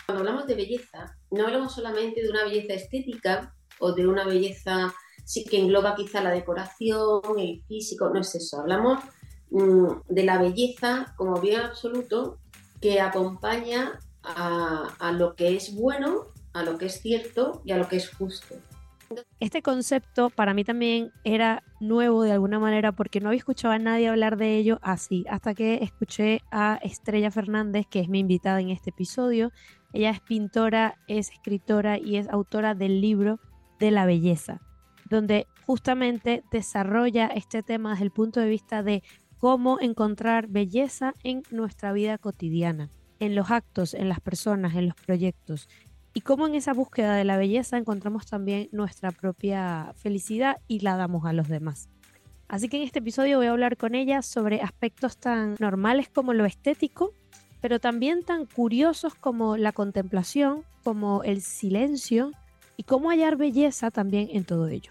Cuando hablamos de belleza, no hablamos solamente de una belleza estética o de una belleza sí, que engloba quizá la decoración, el físico, no es eso. Hablamos de la belleza como bien absoluto que acompaña a lo que es bueno, a lo que es cierto y a lo que es justo. Este concepto para mí también era nuevo de alguna manera porque no había escuchado a nadie hablar de ello así, hasta que escuché a Estrella Fernández, que es mi invitada en este episodio. Ella es pintora, es escritora y es autora del libro de la belleza, donde justamente desarrolla este tema desde el punto de vista de cómo encontrar belleza en nuestra vida cotidiana, en los actos, en las personas, en los proyectos y cómo en esa búsqueda de la belleza encontramos también nuestra propia felicidad y la damos a los demás. Así que en este episodio voy a hablar con ella sobre aspectos tan normales como lo estético, pero también tan curiosos como la contemplación, como el silencio y cómo hallar belleza también en todo ello.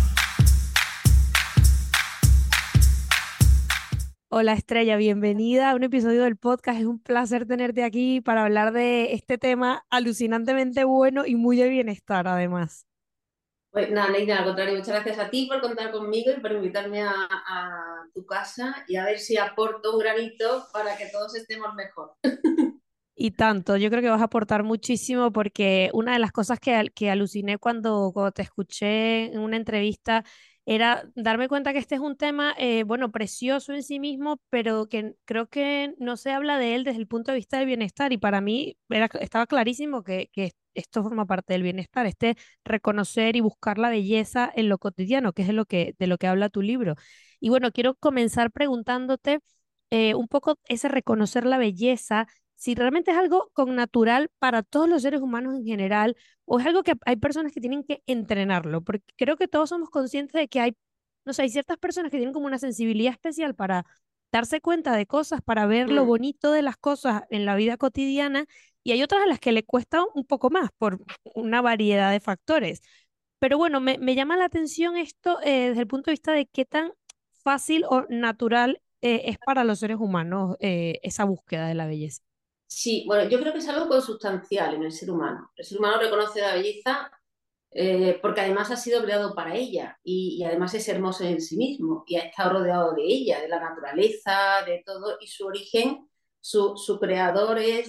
Hola Estrella, bienvenida a un episodio del podcast. Es un placer tenerte aquí para hablar de este tema alucinantemente bueno y muy de bienestar además. Pues nada, Neida, al contrario, muchas gracias a ti por contar conmigo y por invitarme a tu casa y a ver si aporto un granito para que todos estemos mejor. Y tanto, yo creo que vas a aportar muchísimo porque una de las cosas que aluciné cuando te escuché en una entrevista era darme cuenta que este es un tema, bueno, precioso en sí mismo, pero que creo que no se habla de él desde el punto de vista del bienestar y para mí estaba clarísimo que esto forma parte del bienestar, este reconocer y buscar la belleza en lo cotidiano, que es de lo que habla tu libro. Y bueno, quiero comenzar preguntándote un poco ese reconocer la belleza si realmente es algo con natural para todos los seres humanos en general o es algo que hay personas que tienen que entrenarlo, porque creo que todos somos conscientes de que hay, no sé, hay ciertas personas que tienen como una sensibilidad especial para darse cuenta de cosas, para ver lo Mm. bonito de las cosas en la vida cotidiana y hay otras a las que le cuesta un poco más por una variedad de factores. Pero bueno, me llama la atención esto desde el punto de vista de qué tan fácil o natural es para los seres humanos esa búsqueda de la belleza. Sí, bueno, yo creo que es algo consustancial en el ser humano. El ser humano reconoce la belleza porque además ha sido creado para ella y además es hermoso en sí mismo y ha estado rodeado de ella, de la naturaleza, de todo y su origen, su creador es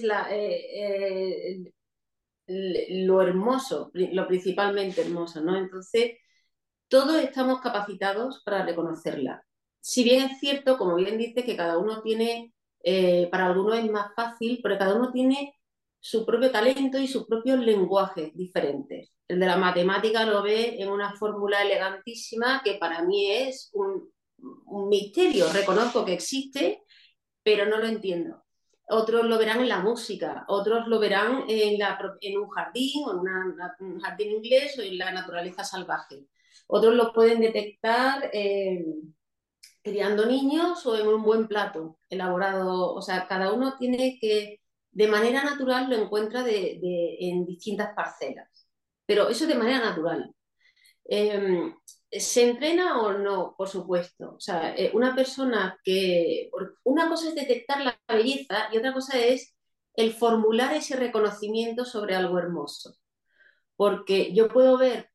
lo hermoso, lo principalmente hermoso, ¿no? Entonces, todos estamos capacitados para reconocerla. Si bien es cierto, como bien dice, que cada uno tiene, para algunos es más fácil, pero cada uno tiene su propio talento y sus propios lenguajes diferentes. El de la matemática lo ve en una fórmula elegantísima que para mí es un misterio. Reconozco que existe, pero no lo entiendo. Otros lo verán en la música, otros lo verán en un jardín, o en un jardín inglés o en la naturaleza salvaje. Otros lo pueden detectar criando niños o en un buen plato elaborado. O sea, cada uno tiene que, de manera natural, lo encuentra en distintas parcelas. Pero eso de manera natural. Eh, ¿Se entrena o no? Por supuesto. O sea, una persona que... Una cosa es detectar la belleza y otra cosa es el formular ese reconocimiento sobre algo hermoso. Porque yo puedo ver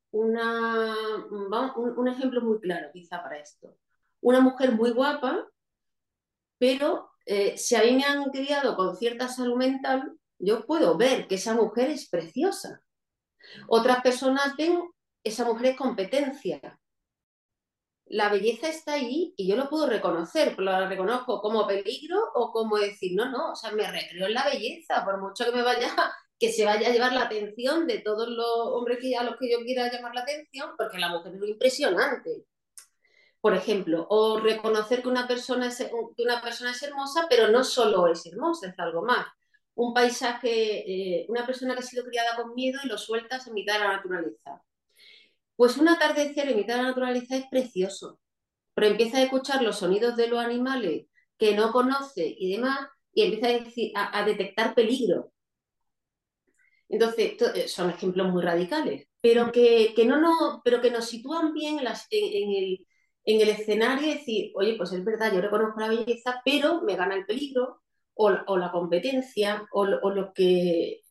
un ejemplo muy claro quizá para esto. Una mujer muy guapa, pero si a mí me han criado con cierta salud mental, yo puedo ver que esa mujer es preciosa. Otras personas ven esa mujer es competencia, la belleza está ahí y yo lo puedo reconocer, pero la reconozco como peligro o como decir, no, no, o sea, me recreo en la belleza, por mucho que me vaya, que se vaya a llevar la atención de todos los hombres a los que yo quiera llamar la atención, porque la mujer es muy impresionante, por ejemplo, o reconocer que una persona es hermosa, pero no solo es hermosa, es algo más. Un paisaje, una persona que ha sido criada con miedo y lo sueltas en mitad de la naturaleza. Pues un atardecer en mitad de la naturaleza es precioso, pero empieza a escuchar los sonidos de los animales que no conoce y demás, y empieza a detectar peligro. Entonces, son ejemplos muy radicales, pero pero que nos sitúan bien en el escenario y decir, oye, pues es verdad, yo reconozco la belleza, pero me gana el peligro o la competencia o lo que...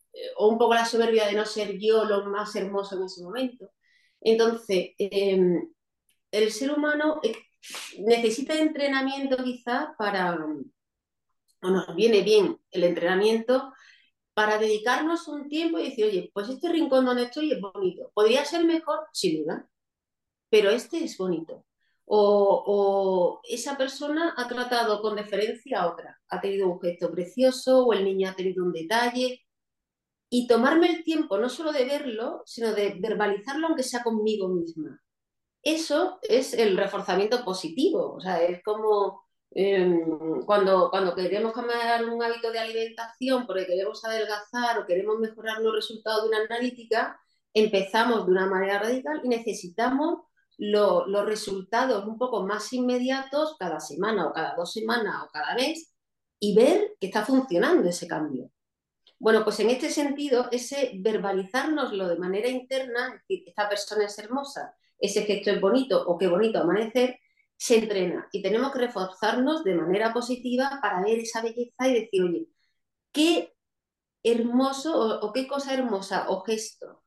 o un poco la soberbia de no ser yo lo más hermoso en ese momento. Entonces, el ser humano necesita entrenamiento quizás para, o nos viene bien el entrenamiento para dedicarnos un tiempo y decir, oye, pues este rincón donde estoy es bonito. Podría ser mejor, sin duda, pero este es bonito. O esa persona ha tratado con deferencia a otra, ha tenido un gesto precioso o el niño ha tenido un detalle. Y tomarme el tiempo no solo de verlo, sino de verbalizarlo aunque sea conmigo misma. Eso es el reforzamiento positivo, o sea, es como cuando queremos cambiar un hábito de alimentación porque queremos adelgazar o queremos mejorar los resultados de una analítica, empezamos de una manera radical y necesitamos los resultados un poco más inmediatos cada semana o cada 2 semanas o cada mes y ver que está funcionando ese cambio. Bueno, pues en este sentido, ese verbalizárnoslo de manera interna, es decir, esta persona es hermosa, ese gesto es bonito o qué bonito amanecer, se entrena y tenemos que reforzarnos de manera positiva para ver esa belleza y decir, oye, qué hermoso o qué cosa hermosa o gesto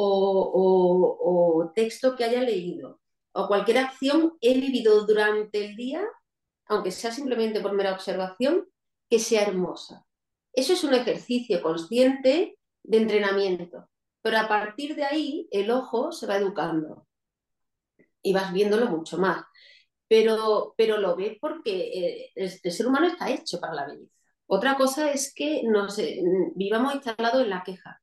o texto que haya leído o cualquier acción he vivido durante el día, aunque sea simplemente por mera observación, que sea hermosa. Eso es un ejercicio consciente de entrenamiento, pero a partir de ahí el ojo se va educando y vas viéndolo mucho más. Pero lo ves porque el ser humano está hecho para la belleza. Otra cosa es que vivamos instalados en la queja,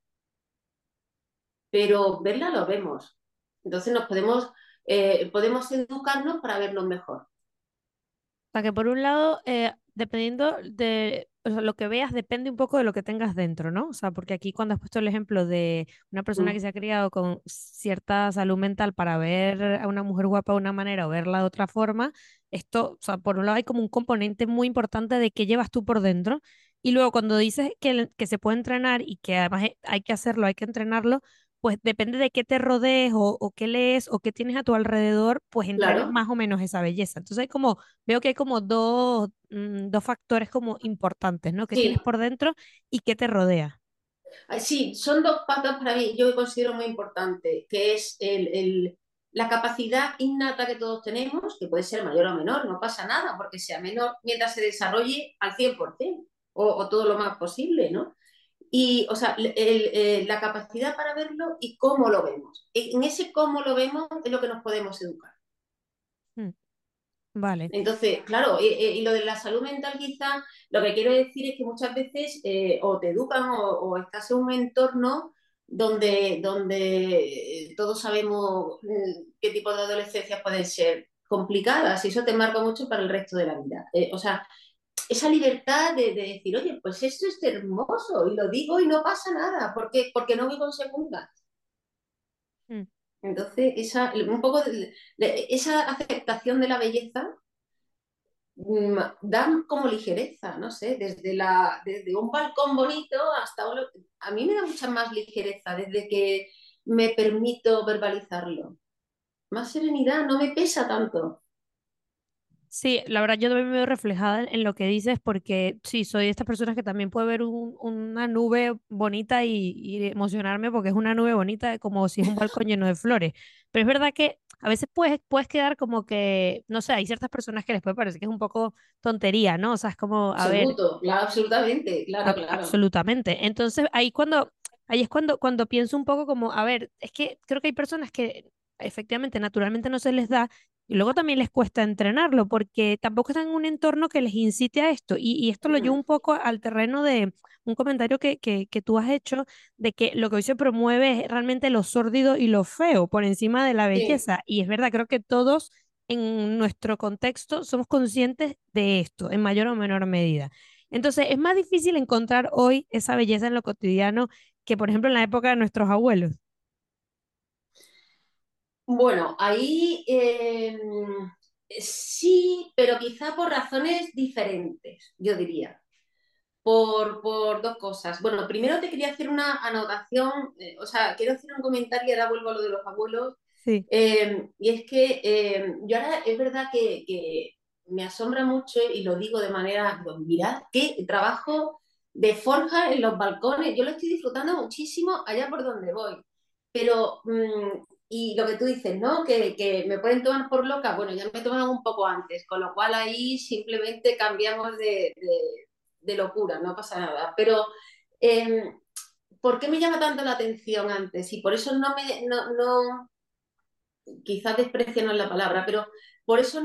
pero verla lo vemos. Entonces podemos educarnos para vernos mejor. Sea, que por un lado, dependiendo de o sea, lo que veas, depende un poco de lo que tengas dentro, ¿no? O sea, porque aquí cuando has puesto el ejemplo de una persona que Mm, se ha criado con cierta salud mental para ver a una mujer guapa de una manera o verla de otra forma, esto, o sea, por un lado hay como un componente muy importante de qué llevas tú por dentro. Y luego cuando dices que se puede entrenar y que además hay que hacerlo, hay que entrenarlo, pues depende de qué te rodees o qué lees o qué tienes a tu alrededor, pues entrenas claro, más o menos esa belleza. Entonces veo que hay como dos factores como importantes, ¿no? ¿Qué tienes sí. por dentro y qué te rodea? Sí, son dos patas para mí, yo considero muy importante, que es la capacidad innata que todos tenemos, que puede ser mayor o menor, no pasa nada porque sea menor mientras se desarrolle al 100% o todo lo más posible, ¿no? Y, o sea, la capacidad para verlo y cómo lo vemos. En ese cómo lo vemos es lo que nos podemos educar. Mm, vale. Entonces, claro, y lo de la salud mental quizá, lo que quiero decir es que muchas veces o te educan o estás en un entorno donde todos sabemos qué tipo de adolescencias pueden ser complicadas y eso te marca mucho para el resto de la vida. O sea, esa libertad de decir, oye, pues esto es hermoso y lo digo y no pasa nada, porque no voy con segundas. Mm. Entonces, un poco esa aceptación de la belleza dan como ligereza, no sé, desde un balcón bonito hasta un... A mí me da mucha más ligereza desde que me permito verbalizarlo. Más serenidad, no me pesa tanto. Sí, la verdad yo también me veo reflejada en lo que dices porque sí, soy de estas personas que también puede ver una nube bonita y emocionarme porque es una nube bonita como si es un balcón lleno de flores. Pero es verdad que a veces puedes quedar como que, no sé, hay ciertas personas que les puede parecer que es un poco tontería, ¿no? O sea, es como, a ver, Absoluto, claro, absolutamente, claro, claro. Absolutamente. Entonces, ahí es cuando pienso un poco como, a ver, es que creo que hay personas que efectivamente, naturalmente no se les da y luego también les cuesta entrenarlo porque tampoco están en un entorno que les incite a esto. Y esto lo llevo Mm, un poco al terreno de un comentario que tú has hecho de que lo que hoy se promueve es realmente lo sórdido y lo feo por encima de la sí. belleza. Y es verdad, creo que todos en nuestro contexto somos conscientes de esto en mayor o menor medida. Entonces, es más difícil encontrar hoy esa belleza en lo cotidiano que, por ejemplo, en la época de nuestros abuelos. Bueno, ahí sí, pero quizá por razones diferentes, yo diría. Por dos cosas. Bueno, primero te quería hacer una anotación, o sea, quiero hacer un comentario y ahora vuelvo a lo de los abuelos. Sí. Y es que yo ahora es verdad que me asombra mucho y lo digo de manera, digo, mirad qué trabajo de forja en los balcones. Yo lo estoy disfrutando muchísimo allá por donde voy. Pero, y lo que tú dices, ¿no? Que me pueden tomar por loca. Bueno, ya me tomaban un poco antes, con lo cual ahí simplemente cambiamos de locura, no pasa nada. Pero, eh, ¿por qué me llama tanto la atención antes? Y por eso quizás desprecio no es la palabra, pero por eso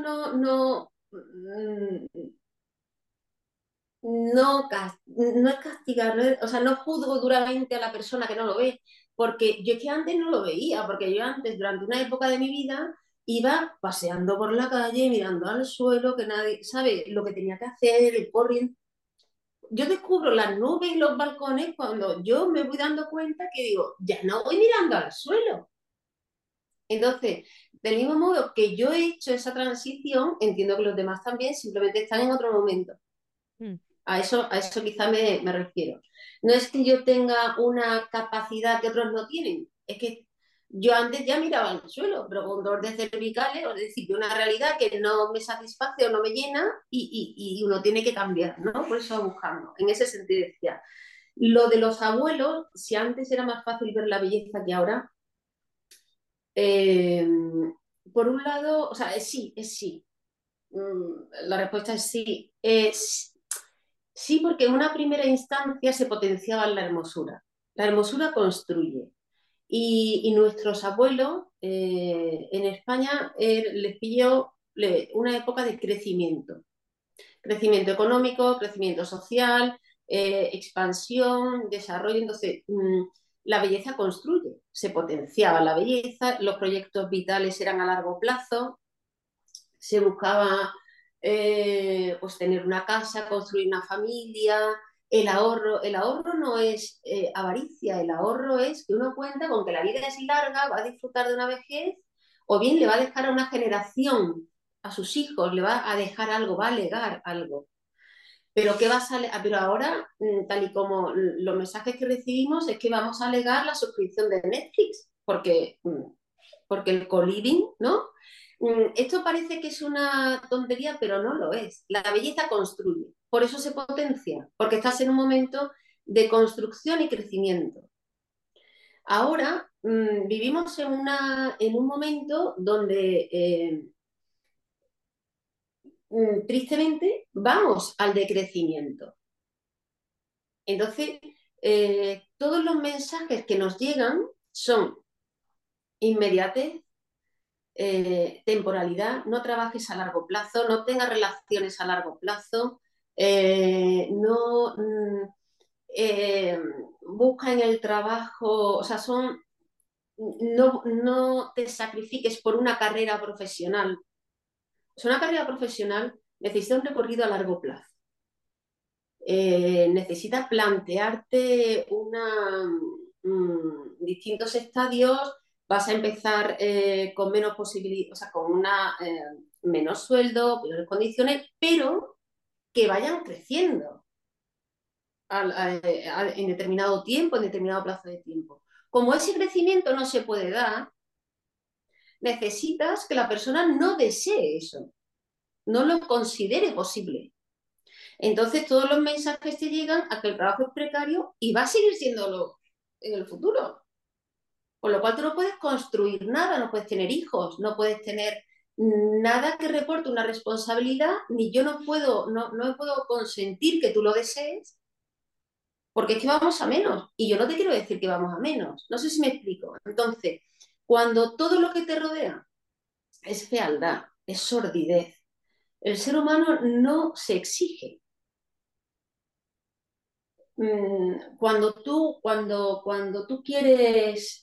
no es castigar, o sea, no juzgo duramente a la persona que no lo ve, porque yo es que antes no lo veía, porque yo antes, durante una época de mi vida, iba paseando por la calle, mirando al suelo, que nadie sabe lo que tenía que hacer, el corriente. Yo descubro las nubes y los balcones cuando yo me voy dando cuenta que digo, ya no voy mirando al suelo. Entonces, del mismo modo que yo he hecho esa transición, entiendo que los demás también simplemente están en otro momento. Mm. A eso quizá me refiero. No es que yo tenga una capacidad que otros no tienen, es que yo antes ya miraba al suelo, pero con dolor de cervicales, es decir, de una realidad que no me satisface o no me llena y uno tiene que cambiar, ¿no? Por eso buscando. En ese sentido decía, lo de los abuelos, si antes era más fácil ver la belleza que ahora, eh, por un lado, o sea, es sí. La respuesta es sí. Sí, porque en una primera instancia se potenciaba la hermosura. La hermosura construye. Y nuestros abuelos en España les pilló una época de crecimiento. Crecimiento económico, crecimiento social, expansión, desarrollo. Entonces, la belleza construye, se potenciaba la belleza, los proyectos vitales eran a largo plazo, se buscaba pues tener una casa, construir una familia, el ahorro no es avaricia, el ahorro es que uno cuenta con que la vida es larga, va a disfrutar de una vejez, o bien le va a dejar a una generación, a sus hijos, le va a dejar algo, va a legar algo. Pero, ¿qué va pero ahora, tal y como los mensajes que recibimos, es que vamos a legar la suscripción de Netflix, porque el co-living, ¿no? Esto parece que es una tontería, pero no lo es. La belleza construye, por eso se potencia, porque estás en un momento de construcción y crecimiento. Ahora vivimos en un momento donde, tristemente, vamos al decrecimiento. Entonces, todos los mensajes que nos llegan son inmediatez, temporalidad, no trabajes a largo plazo, no tengas relaciones a largo plazo, no busca en el trabajo, o sea, no te sacrifiques por una carrera profesional. O sea, una carrera profesional necesita un recorrido a largo plazo. Necesitas plantearte distintos estadios, vas a empezar con menos posibilidades, o sea, con menos sueldo, peores condiciones, pero que vayan creciendo en determinado tiempo, en determinado plazo de tiempo. Como ese crecimiento no se puede dar, necesitas que la persona no desee eso, no lo considere posible. Entonces todos los mensajes te llegan a que el trabajo es precario y va a seguir siéndolo en el futuro. Con lo cual tú no puedes construir nada, no puedes tener hijos, no puedes tener nada que reporte una responsabilidad, ni yo no puedo consentir que tú lo desees, porque es que vamos a menos. Y yo no te quiero decir que vamos a menos. No sé si me explico. Entonces, cuando todo lo que te rodea es fealdad, es sordidez, el ser humano no se exige. Cuando tú quieres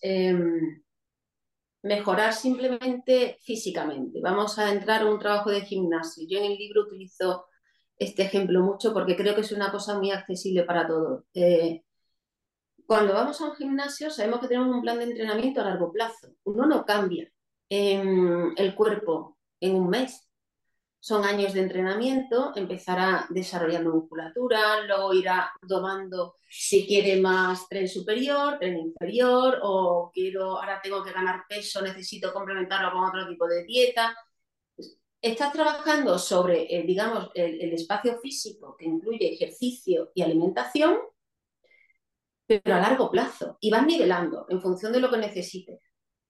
mejorar simplemente físicamente, vamos a entrar en un trabajo de gimnasio. Yo en el libro utilizo este ejemplo mucho porque creo que es una cosa muy accesible para todos. Cuando vamos a un gimnasio sabemos que tenemos un plan de entrenamiento a largo plazo. Uno no cambia el cuerpo en un mes. Son años de entrenamiento, empezará desarrollando musculatura, luego irá domando si quiere más tren superior, tren inferior, o ahora tengo que ganar peso, necesito complementarlo con otro tipo de dieta. estás trabajando sobre, digamos, el espacio físico que incluye ejercicio y alimentación, pero a largo plazo, y vas nivelando en función de lo que necesites.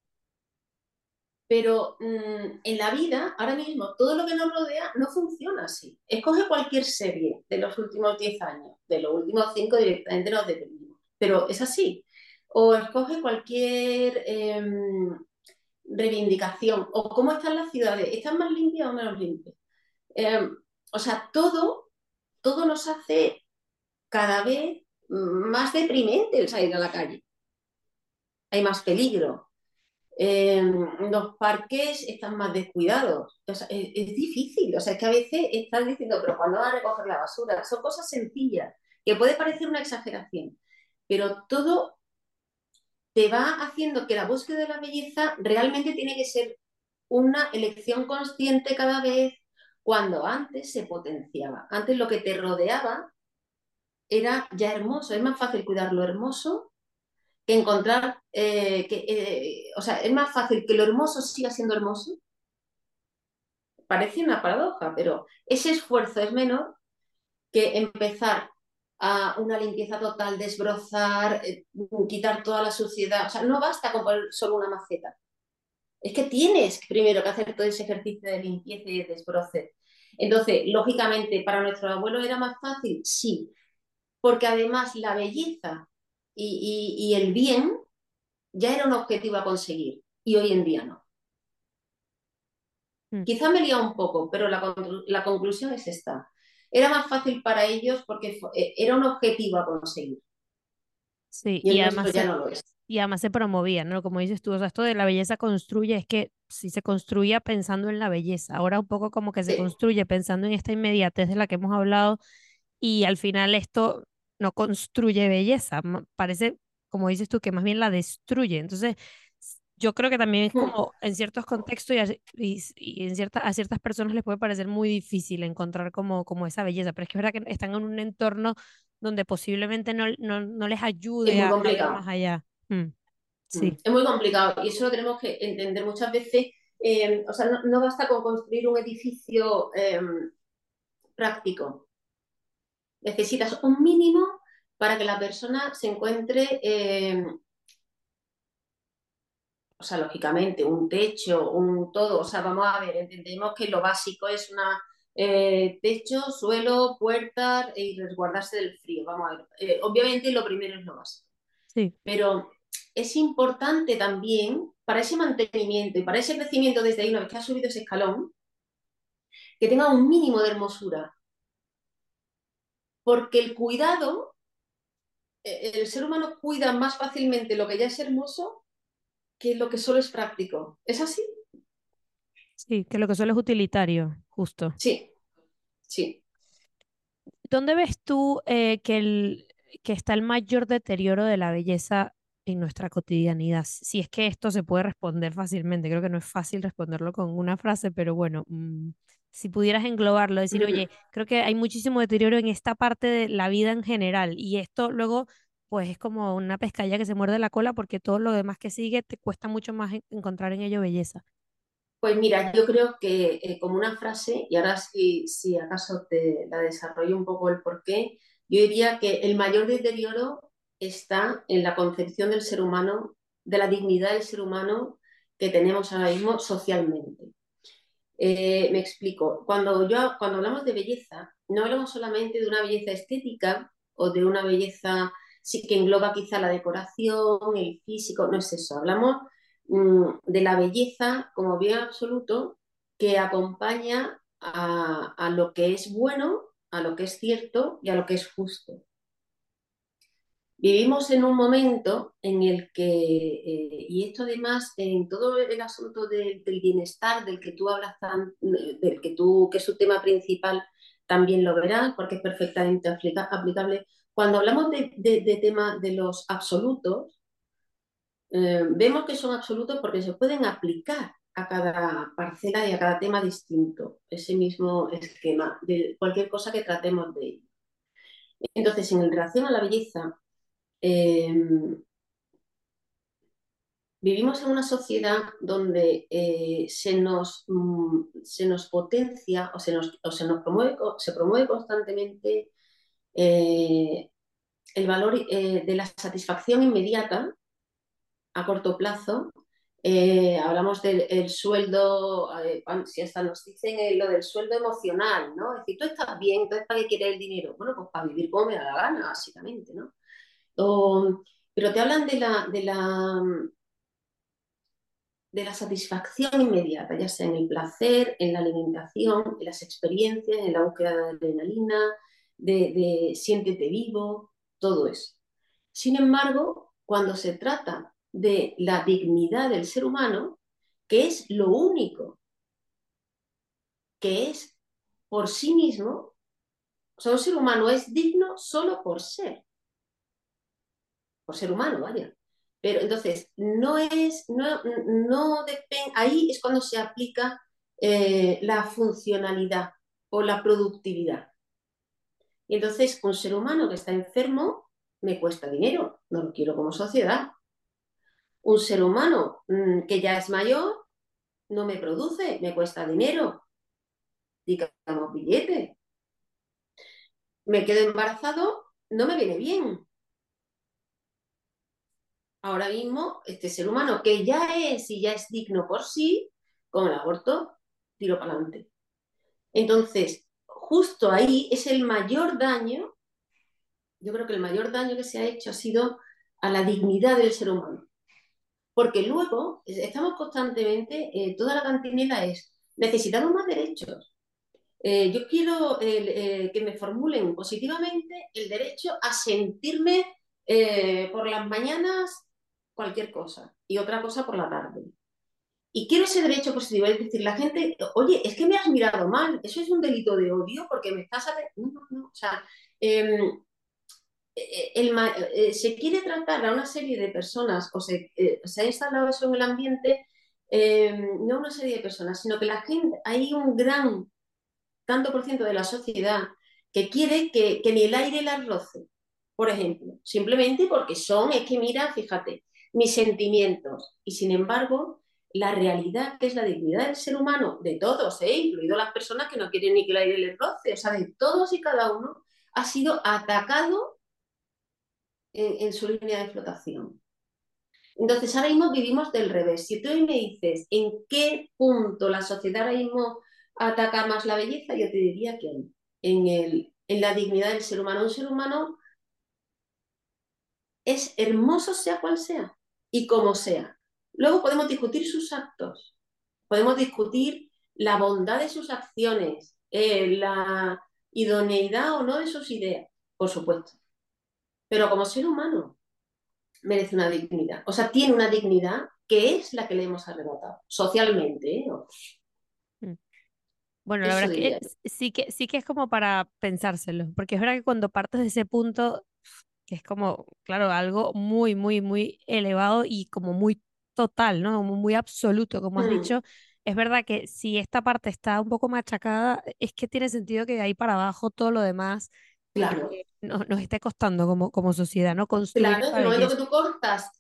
Pero en la vida, ahora mismo, todo lo que nos rodea no funciona así. Escoge cualquier serie de los últimos 10 años, de los últimos 5 directamente nos dependimos, pero es así. O escoge cualquier reivindicación, o cómo están las ciudades, ¿están más limpias o menos limpias? Eh, o sea, todo nos hace cada vez más deprimente el salir a la calle. Hay más peligro, los parques están más descuidados. O sea, es difícil. O sea, es que a veces estás diciendo, pero ¿cuándo van a recoger la basura? Son cosas sencillas, que puede parecer una exageración, pero todo te va haciendo que la búsqueda de la belleza realmente tiene que ser una elección consciente cada vez, cuando antes se potenciaba. Antes lo que te rodeaba era ya hermoso. Es más fácil cuidar lo hermoso que encontrar, o sea, es más fácil que lo hermoso siga siendo hermoso. Parece una paradoja, pero ese esfuerzo es menor que empezar a una limpieza total, desbrozar, quitar toda la suciedad. O sea, no basta con poner solo una maceta. Es que tienes primero que hacer todo ese ejercicio de limpieza y de desbroce. Entonces, lógicamente, para nuestros abuelos era más fácil, sí, porque además la belleza y el bien ya era un objetivo a conseguir y hoy en día no. Mm. Quizá me he liado un poco, pero la conclusión es esta. Era más fácil para ellos porque era un objetivo a conseguir Sí, y el nuestro ya no lo es. y además se promovía, ¿no? Como dices tú, o sea, esto de la belleza construye, es que si se construía pensando en la belleza, ahora un poco como que se Sí. construye pensando en esta inmediatez de la que hemos hablado y al final esto no construye belleza, parece, como dices tú, que más bien la destruye. Entonces, yo creo que también es Mm, como en ciertos contextos y en a ciertas personas les puede parecer muy difícil encontrar como esa belleza, pero es que es verdad que están en un entorno donde posiblemente no les es ayude muy a ver complicado. más allá. Sí, Es muy complicado y eso lo tenemos que entender muchas veces. O sea, no basta con construir un edificio práctico. Necesitas un mínimo para que la persona se encuentre, o sea, lógicamente, un techo, un todo. O sea, vamos a ver, entendemos que lo básico es una techo, suelo, puertas y resguardarse del frío. Vamos a ver. Obviamente lo primero es lo básico. sí, Pero es importante también para ese mantenimiento y para ese crecimiento desde ahí, una vez que has subido ese escalón, que tenga un mínimo de hermosura. Porque el cuidado, el ser humano cuida más fácilmente lo que ya es hermoso que lo que solo es práctico. ¿Es así? sí, que lo que solo es utilitario, justo. Sí, sí. ¿Dónde ves tú que está el mayor deterioro de la belleza en nuestra cotidianidad? Si es que esto se puede responder fácilmente, creo que no es fácil responderlo con una frase, pero bueno, si pudieras englobarlo, decir, Mm, oye, creo que hay muchísimo deterioro en esta parte de la vida en general y esto luego, pues es como una pescadilla que se muerde la cola porque todo lo demás que sigue te cuesta mucho más encontrar en ello belleza. Pues mira, yo creo que como una frase, y ahora si acaso te la desarrollo un poco el porqué, yo diría que el mayor deterioro está en la concepción del ser humano, de la dignidad del ser humano que tenemos ahora mismo socialmente. Me explico. Cuando hablamos de belleza, no hablamos solamente de una belleza estética o de una belleza sí, que engloba quizá la decoración, el físico, no es eso. Hablamos de la belleza como bien absoluto que acompaña a lo que es bueno, a lo que es cierto y a lo que es justo. Vivimos en un momento en el que, y esto además en todo el asunto del bienestar del que tú hablas, del que es su tema principal, también lo verás porque es perfectamente aplicable. Cuando hablamos de tema de los absolutos, vemos que son absolutos porque se pueden aplicar a cada parcela y a cada tema distinto, ese mismo esquema de cualquier cosa que tratemos de ello. Entonces, en relación a la belleza, eh, vivimos en una sociedad donde se nos potencia se nos promueve, se promueve constantemente eh, el valor de la satisfacción inmediata a corto plazo. Hablamos del el sueldo, si hasta nos dicen lo del sueldo emocional, ¿no? Es decir, tú estás bien, entonces ¿para qué quieres el dinero? Bueno, pues para vivir como me da la gana, básicamente, ¿no? O, pero te hablan de la satisfacción inmediata, ya sea en el placer, en la alimentación, en las experiencias, en la búsqueda de adrenalina, de siéntete vivo, todo eso. Sin embargo, cuando se trata de la dignidad del ser humano, que es lo único que es por sí mismo, o sea, un ser humano es digno solo por ser humano, vaya. Pero entonces, no depende, ahí es cuando se aplica la funcionalidad o la productividad. Y entonces, un ser humano que está enfermo me cuesta dinero, no lo quiero como sociedad. Un ser humano que ya es mayor no me produce, me cuesta dinero, digamos billete. Me quedo embarazado, no me viene bien. Ahora mismo, este ser humano que ya es y ya es digno por sí, con el aborto, tiro para adelante. Entonces, justo ahí es el mayor daño, yo creo que el mayor daño que se ha hecho ha sido a la dignidad del ser humano. Porque luego estamos constantemente, toda la cantinela es, necesitamos más derechos. Yo quiero que me formulen positivamente el derecho a sentirme por las mañanas cualquier cosa y otra cosa por la tarde. Y quiero ese derecho positivo, es decir, la gente, oye, es que me has mirado mal, eso es un delito de odio porque me estás... No, no, no, o sea, eh, se quiere tratar a una serie de personas o se ha instalado eso en el ambiente, no una serie de personas, sino que la gente, hay un gran tanto por ciento de la sociedad que quiere que ni el aire las roce, por ejemplo, simplemente porque son, es que mira, fíjate, mis sentimientos. Y sin embargo, la realidad que es la dignidad del ser humano, de todos, incluido las personas que no quieren ni que el aire les roce, o sea, de todos y cada uno, ha sido atacado en su línea de flotación. Entonces, ahora mismo vivimos del revés. Si tú me dices en qué punto la sociedad ahora mismo ataca más la belleza, yo te diría que en la dignidad del ser humano. Un ser humano es hermoso sea cual sea y como sea. Luego podemos discutir sus actos, podemos discutir la bondad de sus acciones, la idoneidad o no de sus ideas, por supuesto. Pero como ser humano, merece una dignidad. O sea, tiene una dignidad que es la que le hemos arrebatado socialmente, ¿eh? Mm. Bueno, la Eso verdad es que diría yo. sí que es como para pensárselo, porque es verdad que cuando partes de ese punto, que es como, claro, algo muy, muy, muy elevado y como muy total, ¿no? Como muy absoluto, como has Mm, dicho, es verdad que si esta parte está un poco machacada, es que tiene sentido que de ahí para abajo todo lo demás claro, nos esté costando como, como sociedad, ¿no? Construir claro. En esta el momento que belleza. tú cortas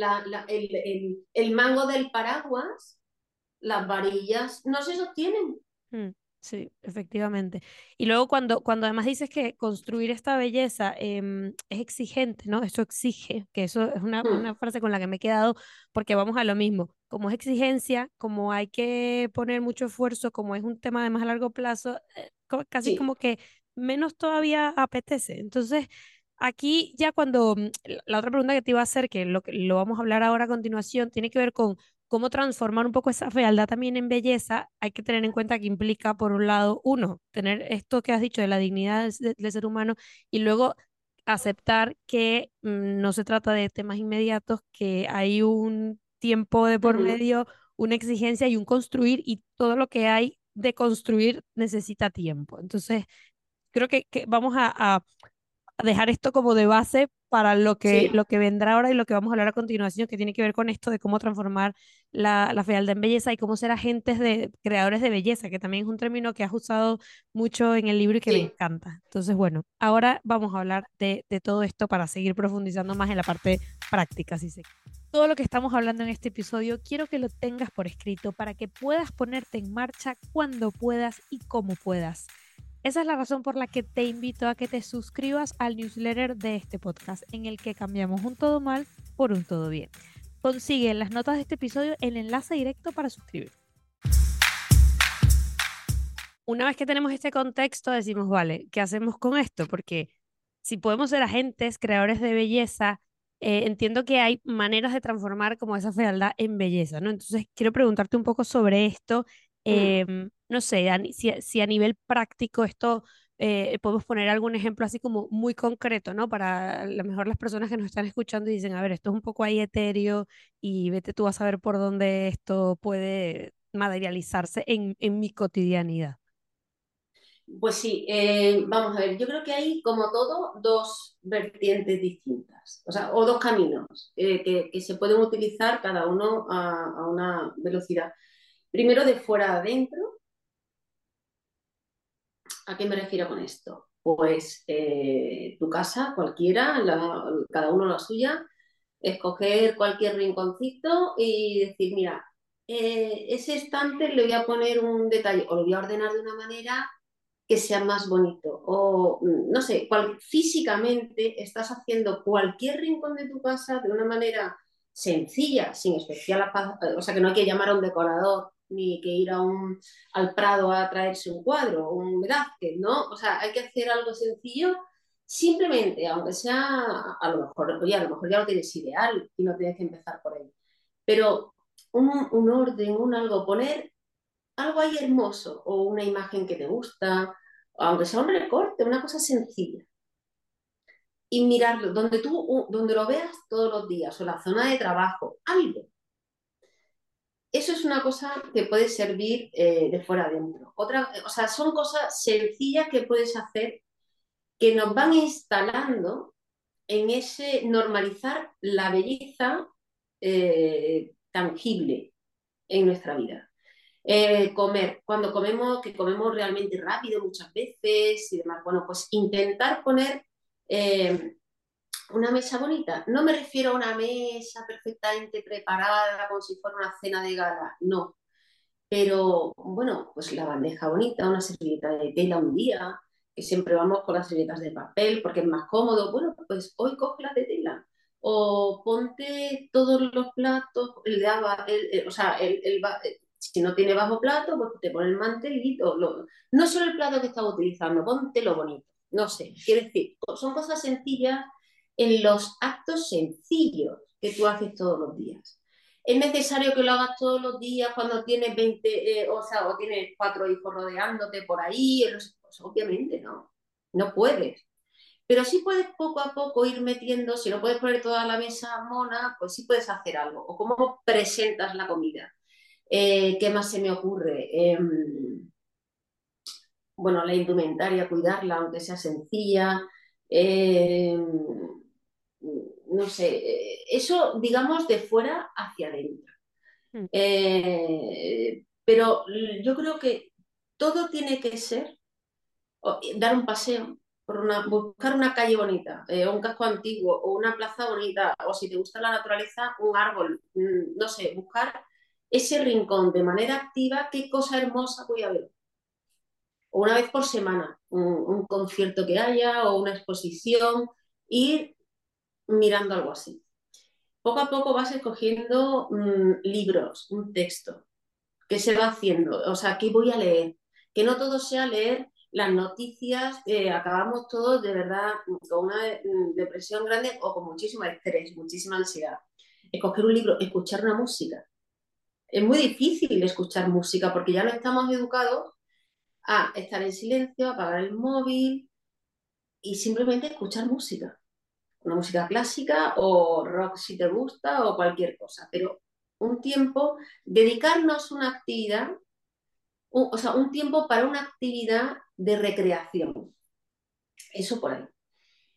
el mango del paraguas, las varillas no se sostienen. Mm, sí, efectivamente. Y luego cuando además dices que construir esta belleza es exigente, ¿no? Eso exige, que eso es Mm, una frase con la que me he quedado porque vamos a lo mismo. Como es exigencia, como hay que poner mucho esfuerzo, como es un tema de más a largo plazo, casi sí. como que menos todavía apetece. Entonces, aquí ya cuando la otra pregunta que te iba a hacer, que lo vamos a hablar ahora a continuación, tiene que ver con cómo transformar un poco esa fealdad también en belleza. Hay que tener en cuenta que implica, por un lado, uno, tener esto que has dicho de la dignidad del ser humano y luego aceptar que no se trata de temas inmediatos, que hay un tiempo de por Ujú, medio, una exigencia y un construir y todo lo que hay de construir necesita tiempo. Entonces, creo que vamos a dejar esto como de base para Sí, lo que vendrá ahora y lo que vamos a hablar a continuación, que tiene que ver con esto de cómo transformar la fealdad en belleza y cómo ser agentes de creadores de belleza, que también es un término que has usado mucho en el libro y que me sí. encanta. Entonces, bueno, ahora vamos a hablar de todo esto para seguir profundizando más en la parte práctica, si se todo lo que estamos hablando en este episodio, quiero que lo tengas por escrito para que puedas ponerte en marcha cuando puedas y como puedas. Esa es la razón por la que te invito a que te suscribas al newsletter de este podcast, en el que cambiamos un todo mal por un todo bien. Consigue en las notas de este episodio el enlace directo para suscribirte. Una vez que tenemos este contexto, decimos, vale, ¿qué hacemos con esto? Porque si podemos ser agentes, creadores de belleza, entiendo que hay maneras de transformar como esa fealdad en belleza, ¿no? Entonces, quiero preguntarte un poco sobre esto. Mm. No sé, si a nivel práctico esto, podemos poner algún ejemplo así como muy concreto, ¿no? Para a lo mejor las personas que nos están escuchando y dicen, a ver, esto es un poco ahí etéreo y vete tú a saber por dónde esto puede materializarse en mi cotidianidad. Pues sí, vamos a ver, yo creo que hay como todo dos vertientes distintas, o sea, o dos caminos que se pueden utilizar cada uno a una velocidad. Primero, de fuera a adentro. ¿A qué me refiero con esto? Pues tu casa, cualquiera, cada uno la suya, escoger cualquier rinconcito y decir, mira, ese estante le voy a poner un detalle o lo voy a ordenar de una manera que sea más bonito. O, no sé, físicamente estás haciendo cualquier rincón de tu casa de una manera sencilla, sin especial, o sea, que no hay que llamar a un decorador ni que ir al Prado a traerse un cuadro o un Velázquez, ¿no? O sea, hay que hacer algo sencillo, simplemente, aunque sea, a lo mejor, oye, a lo mejor ya lo tienes ideal y no tienes que empezar por ahí. Pero un orden, un algo, poner algo ahí hermoso o una imagen que te gusta, aunque sea un recorte, una cosa sencilla. Y mirarlo, donde lo veas todos los días, o la zona de trabajo, algo. Eso es una cosa que puede servir de fuera adentro. Otra, o sea, son cosas sencillas que puedes hacer que nos van instalando en ese normalizar la belleza tangible en nuestra vida. Comer, cuando comemos, que comemos realmente rápido muchas veces y demás, bueno, pues intentar poner eh, una mesa bonita. No me refiero a una mesa perfectamente preparada como si fuera una cena de gala, no. Pero bueno, pues la bandeja bonita, una servilleta de tela un día, que siempre vamos con las servilletas de papel porque es más cómodo. Bueno, pues hoy coge las de tela. O ponte todos los platos, o sea, si no tiene bajo plato, pues te pone el mantelito. No solo el plato que estás utilizando, ponte lo bonito. No sé, quiero decir, son cosas sencillas en los actos sencillos que tú haces todos los días. ¿Es necesario que lo hagas todos los días cuando tienes 20, o sea, o tienes 4 hijos rodeándote por ahí? Pues obviamente no, no puedes. Pero sí puedes poco a poco ir metiendo, si no puedes poner toda la mesa mona, pues sí puedes hacer algo. O cómo presentas la comida. ¿Qué más se me ocurre? Bueno, la indumentaria, cuidarla, aunque sea sencilla. Eh, no sé, eso digamos de fuera hacia adentro. Mm, Pero yo creo que todo tiene que ser dar un paseo, buscar una calle bonita, un casco antiguo o una plaza bonita, o si te gusta la naturaleza, un árbol, no sé, buscar ese rincón de manera activa, qué cosa hermosa voy a ver. O una vez por semana, un concierto que haya o una exposición, ir mirando algo así. Poco a poco vas escogiendo libros, un texto, qué se va haciendo, o sea, qué voy a leer. Que no todo sea leer las noticias, acabamos todos de verdad con una depresión grande o con muchísimo estrés, muchísima ansiedad. Escoger un libro, escuchar una música. Es muy difícil escuchar música porque ya no estamos educados a estar en silencio, apagar el móvil y simplemente escuchar música. Una música clásica o rock si te gusta o cualquier cosa, pero un tiempo, dedicarnos a una actividad o sea, un tiempo para una actividad de recreación. Eso por ahí.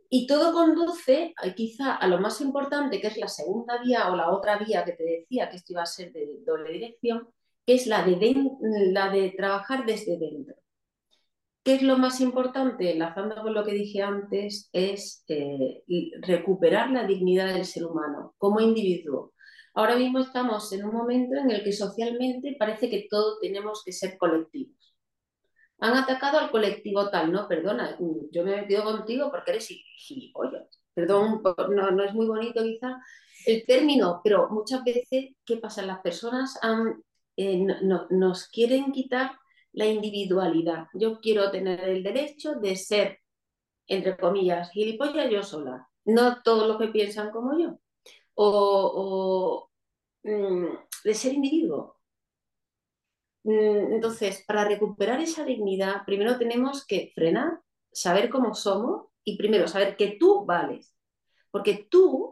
Y todo conduce quizá a lo más importante, que es la segunda vía o la otra vía que te decía, que esto iba a ser de doble dirección, que es la de trabajar desde dentro. ¿Qué es lo más importante? Enlazando con lo que dije antes, es recuperar la dignidad del ser humano como individuo. Ahora mismo estamos en un momento en el que socialmente parece que todos tenemos que ser colectivos. Han atacado al colectivo tal, no, perdona, yo me he metido contigo porque eres gilipollas. Perdón, no es muy bonito quizá el término, pero muchas veces, ¿qué pasa? Las personas nos quieren quitar la individualidad. Yo quiero tener el derecho de ser, entre comillas, gilipollas yo sola, no todos los que piensan como yo, o, de ser individuo. Entonces, para recuperar esa dignidad, primero tenemos que frenar, saber cómo somos y primero saber que tú vales, porque tú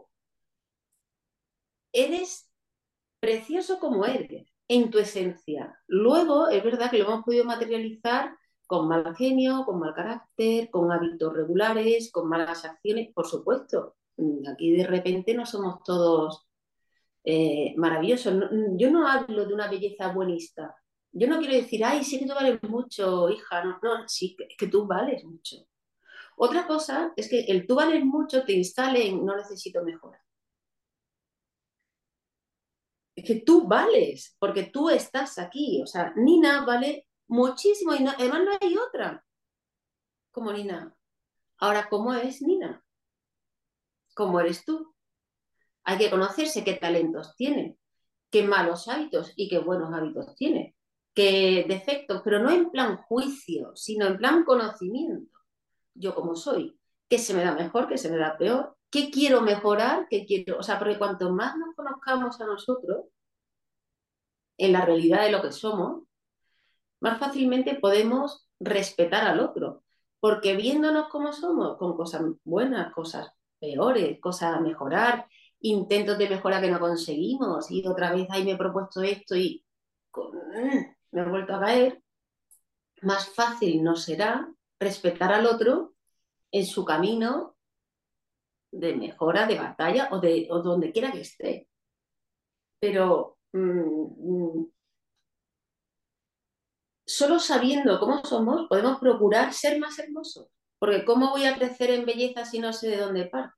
eres precioso como eres, en tu esencia. Luego, es verdad que lo hemos podido materializar con mal genio, con mal carácter, con hábitos regulares, con malas acciones, por supuesto. Aquí de repente no somos todos maravillosos. Yo no hablo de una belleza buenista. Yo no quiero decir, ay, sí que tú vales mucho, hija. No, no, sí, es que tú vales mucho. Otra cosa es que el tú vales mucho te instale en no necesito mejorar. Es que tú vales, porque tú estás aquí. O sea, Nina vale muchísimo y además no hay otra como Nina. Ahora, ¿cómo es Nina? ¿Cómo eres tú? Hay que conocerse qué talentos tiene, qué malos hábitos y qué buenos hábitos tiene, qué defectos, pero no en plan juicio, sino en plan conocimiento. Yo como soy, qué se me da mejor, qué se me da peor, qué quiero mejorar, qué quiero, o sea, porque cuanto más nos conozcamos a nosotros en la realidad de lo que somos, más fácilmente podemos respetar al otro, porque viéndonos como somos, con cosas buenas, cosas peores, cosas a mejorar, intentos de mejora que no conseguimos, y otra vez ahí me he propuesto esto y me he vuelto a caer, más fácil nos será respetar al otro en su camino de mejora, de batalla o donde quiera que esté. Pero solo sabiendo cómo somos podemos procurar ser más hermosos. Porque ¿cómo voy a crecer en belleza si no sé de dónde parto?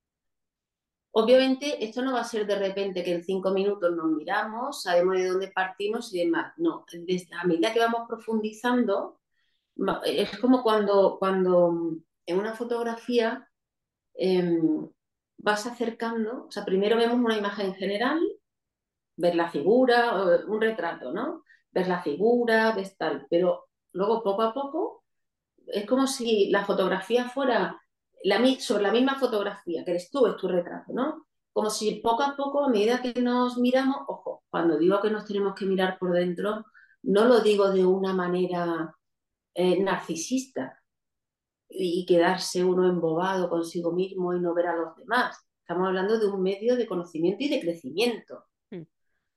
Obviamente esto no va a ser de repente que en 5 minutos nos miramos, sabemos de dónde partimos y demás. No, a medida que vamos profundizando, es como cuando en una fotografía eh, vas acercando, o sea, primero vemos una imagen general, ver la figura, un retrato, ¿no? Ver la figura, ves tal, pero luego poco a poco es como si la fotografía fuera sobre la misma fotografía, que eres tú, es tu retrato, ¿no? Como si poco a poco, a medida que nos miramos, ojo, cuando digo que nos tenemos que mirar por dentro, no lo digo de una manera narcisista y quedarse uno embobado consigo mismo y no ver a los demás. Estamos hablando de un medio de conocimiento y de crecimiento, Mm.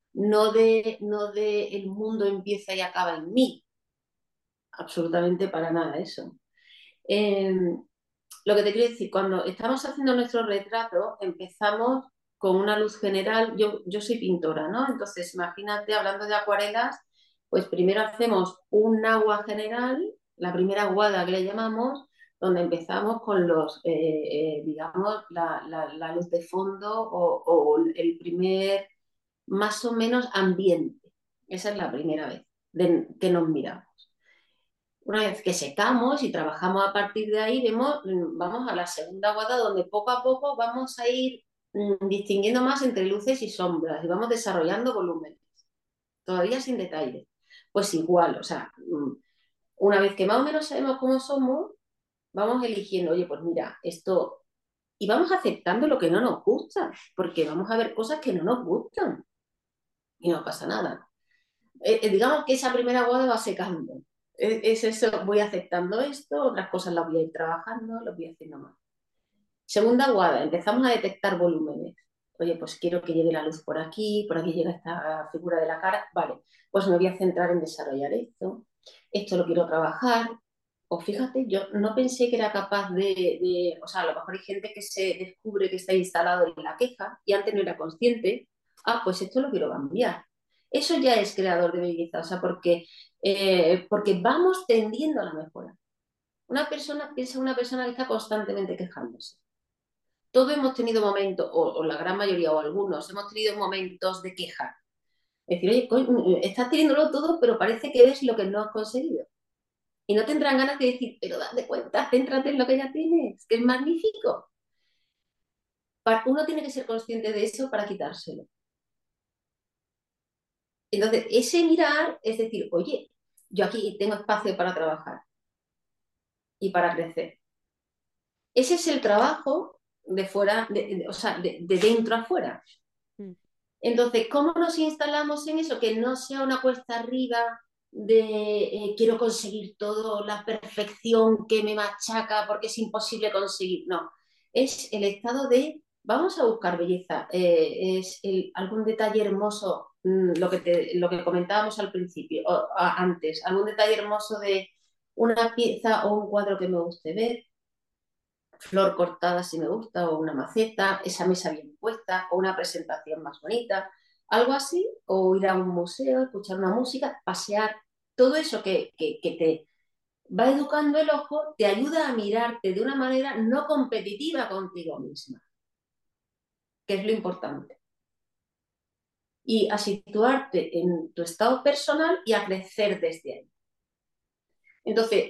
no de el mundo empieza y acaba en mí, absolutamente para nada eso. Eh, lo que te quiero decir, cuando estamos haciendo nuestro retrato, empezamos con una luz general. Yo soy pintora, ¿no? Entonces, imagínate, hablando de acuarelas, pues primero hacemos un agua general, la primera aguada que le llamamos, donde empezamos con digamos, la luz de fondo o el primer, más o menos, ambiente. Esa es la primera vez que nos miramos. Una vez que secamos y trabajamos a partir de ahí, vamos a la segunda guada donde poco a poco vamos a ir distinguiendo más entre luces y sombras y vamos desarrollando volúmenes, todavía sin detalles. Pues igual, o sea, una vez que más o menos sabemos cómo somos, vamos eligiendo, oye, pues mira, esto, y vamos aceptando lo que no nos gusta, porque vamos a ver cosas que no nos gustan y no pasa nada. Digamos que esa primera boda va secando. Es eso, voy aceptando esto, otras cosas las voy a ir trabajando, las voy haciendo más. Segunda guada, empezamos a detectar volúmenes. Oye, pues quiero que llegue la luz por aquí llega esta figura de la cara. Vale, pues me voy a centrar en desarrollar esto. Esto lo quiero trabajar. o fíjate, yo no pensé que era capaz o sea, a lo mejor hay gente que se descubre que está instalado en la queja y antes no era consciente, pues esto lo quiero cambiar. Eso ya es creador de belleza, o sea, porque vamos tendiendo a la mejora. Piensa en una persona que está constantemente quejándose. Todos hemos tenido momentos, o la gran mayoría, o algunos, hemos tenido momentos de queja. Es decir, oye, coño, estás teniéndolo todo, pero parece que ves lo que no has conseguido. Y no tendrán ganas de decir, pero date cuenta, céntrate en lo que ya tienes, que es magnífico. Uno tiene que ser consciente de eso para quitárselo. Entonces, ese mirar es decir, oye, yo aquí tengo espacio para trabajar y para crecer. Ese es el trabajo de fuera, o sea, de dentro a fuera. Mm. Entonces, ¿cómo nos instalamos en eso? Que no sea una cuesta arriba de quiero conseguir todo, la perfección que me machaca porque es imposible conseguir. No, es el estado de vamos a buscar belleza. Algún detalle hermoso, lo que comentábamos al principio, antes, algún detalle hermoso de una pieza o un cuadro que me guste ver, flor cortada si me gusta, o una maceta, esa mesa bien puesta, o una presentación más bonita, algo así, o ir a un museo, escuchar una música, pasear, todo eso que te va educando el ojo, te ayuda a mirarte de una manera no competitiva contigo misma, que es lo importante, y a situarte en tu estado personal y a crecer desde ahí. Entonces,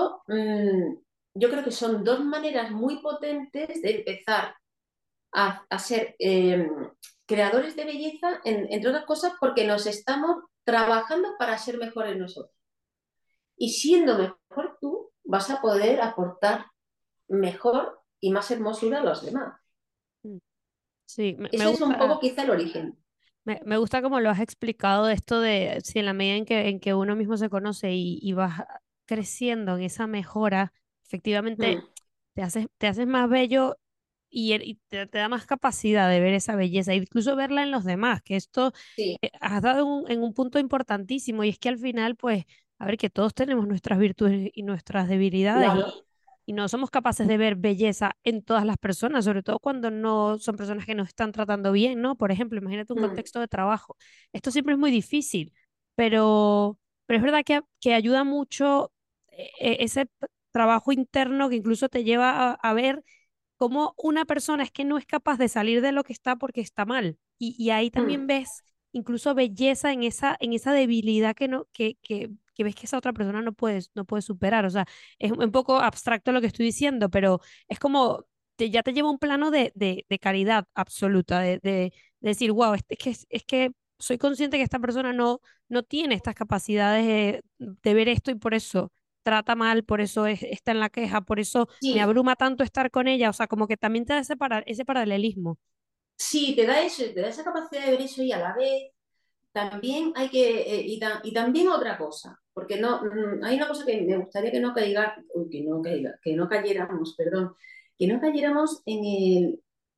yo creo que son dos maneras muy potentes de empezar a ser creadores de belleza, entre otras cosas, porque nos estamos trabajando para ser mejores nosotros. Y siendo mejor tú, vas a poder aportar mejor y más hermosura a los demás. Mm. Sí, me Ese es un gusta. poco quizá el origen. Me gusta como lo has explicado de esto de si en la medida en que uno mismo se conoce y vas creciendo en esa mejora, efectivamente Mm, te haces más bello y te da más capacidad de ver esa belleza, e incluso verla en los demás, que esto sí, has dado en un punto importantísimo y es que al final, pues, a ver, que todos tenemos nuestras virtudes y nuestras debilidades claro. y no somos capaces de ver belleza en todas las personas, sobre todo cuando no son personas que nos están tratando bien, ¿no? Por ejemplo, imagínate un Mm, contexto de trabajo. Esto siempre es muy difícil, pero es verdad que ayuda mucho ese trabajo interno que incluso te lleva a ver cómo una persona es que no es capaz de salir de lo que está porque está mal. Y ahí también mm, ves incluso belleza en esa debilidad que, no, que ves que esa otra persona no puede superar. O sea, es un poco abstracto lo que estoy diciendo, pero es como ya te lleva a un plano de caridad absoluta, de decir, wow, es que soy consciente que esta persona no tiene estas capacidades de ver esto y por eso trata mal, por eso está en la queja, por eso me sí, abruma tanto estar con ella, o sea, como que también te da ese paralelismo. sí, te da eso, te da esa capacidad de ver eso y a la vez también hay que, y también otra cosa, porque hay una cosa que me gustaría que no caiga, uy, que no cayéramos, perdón, que no cayéramos en el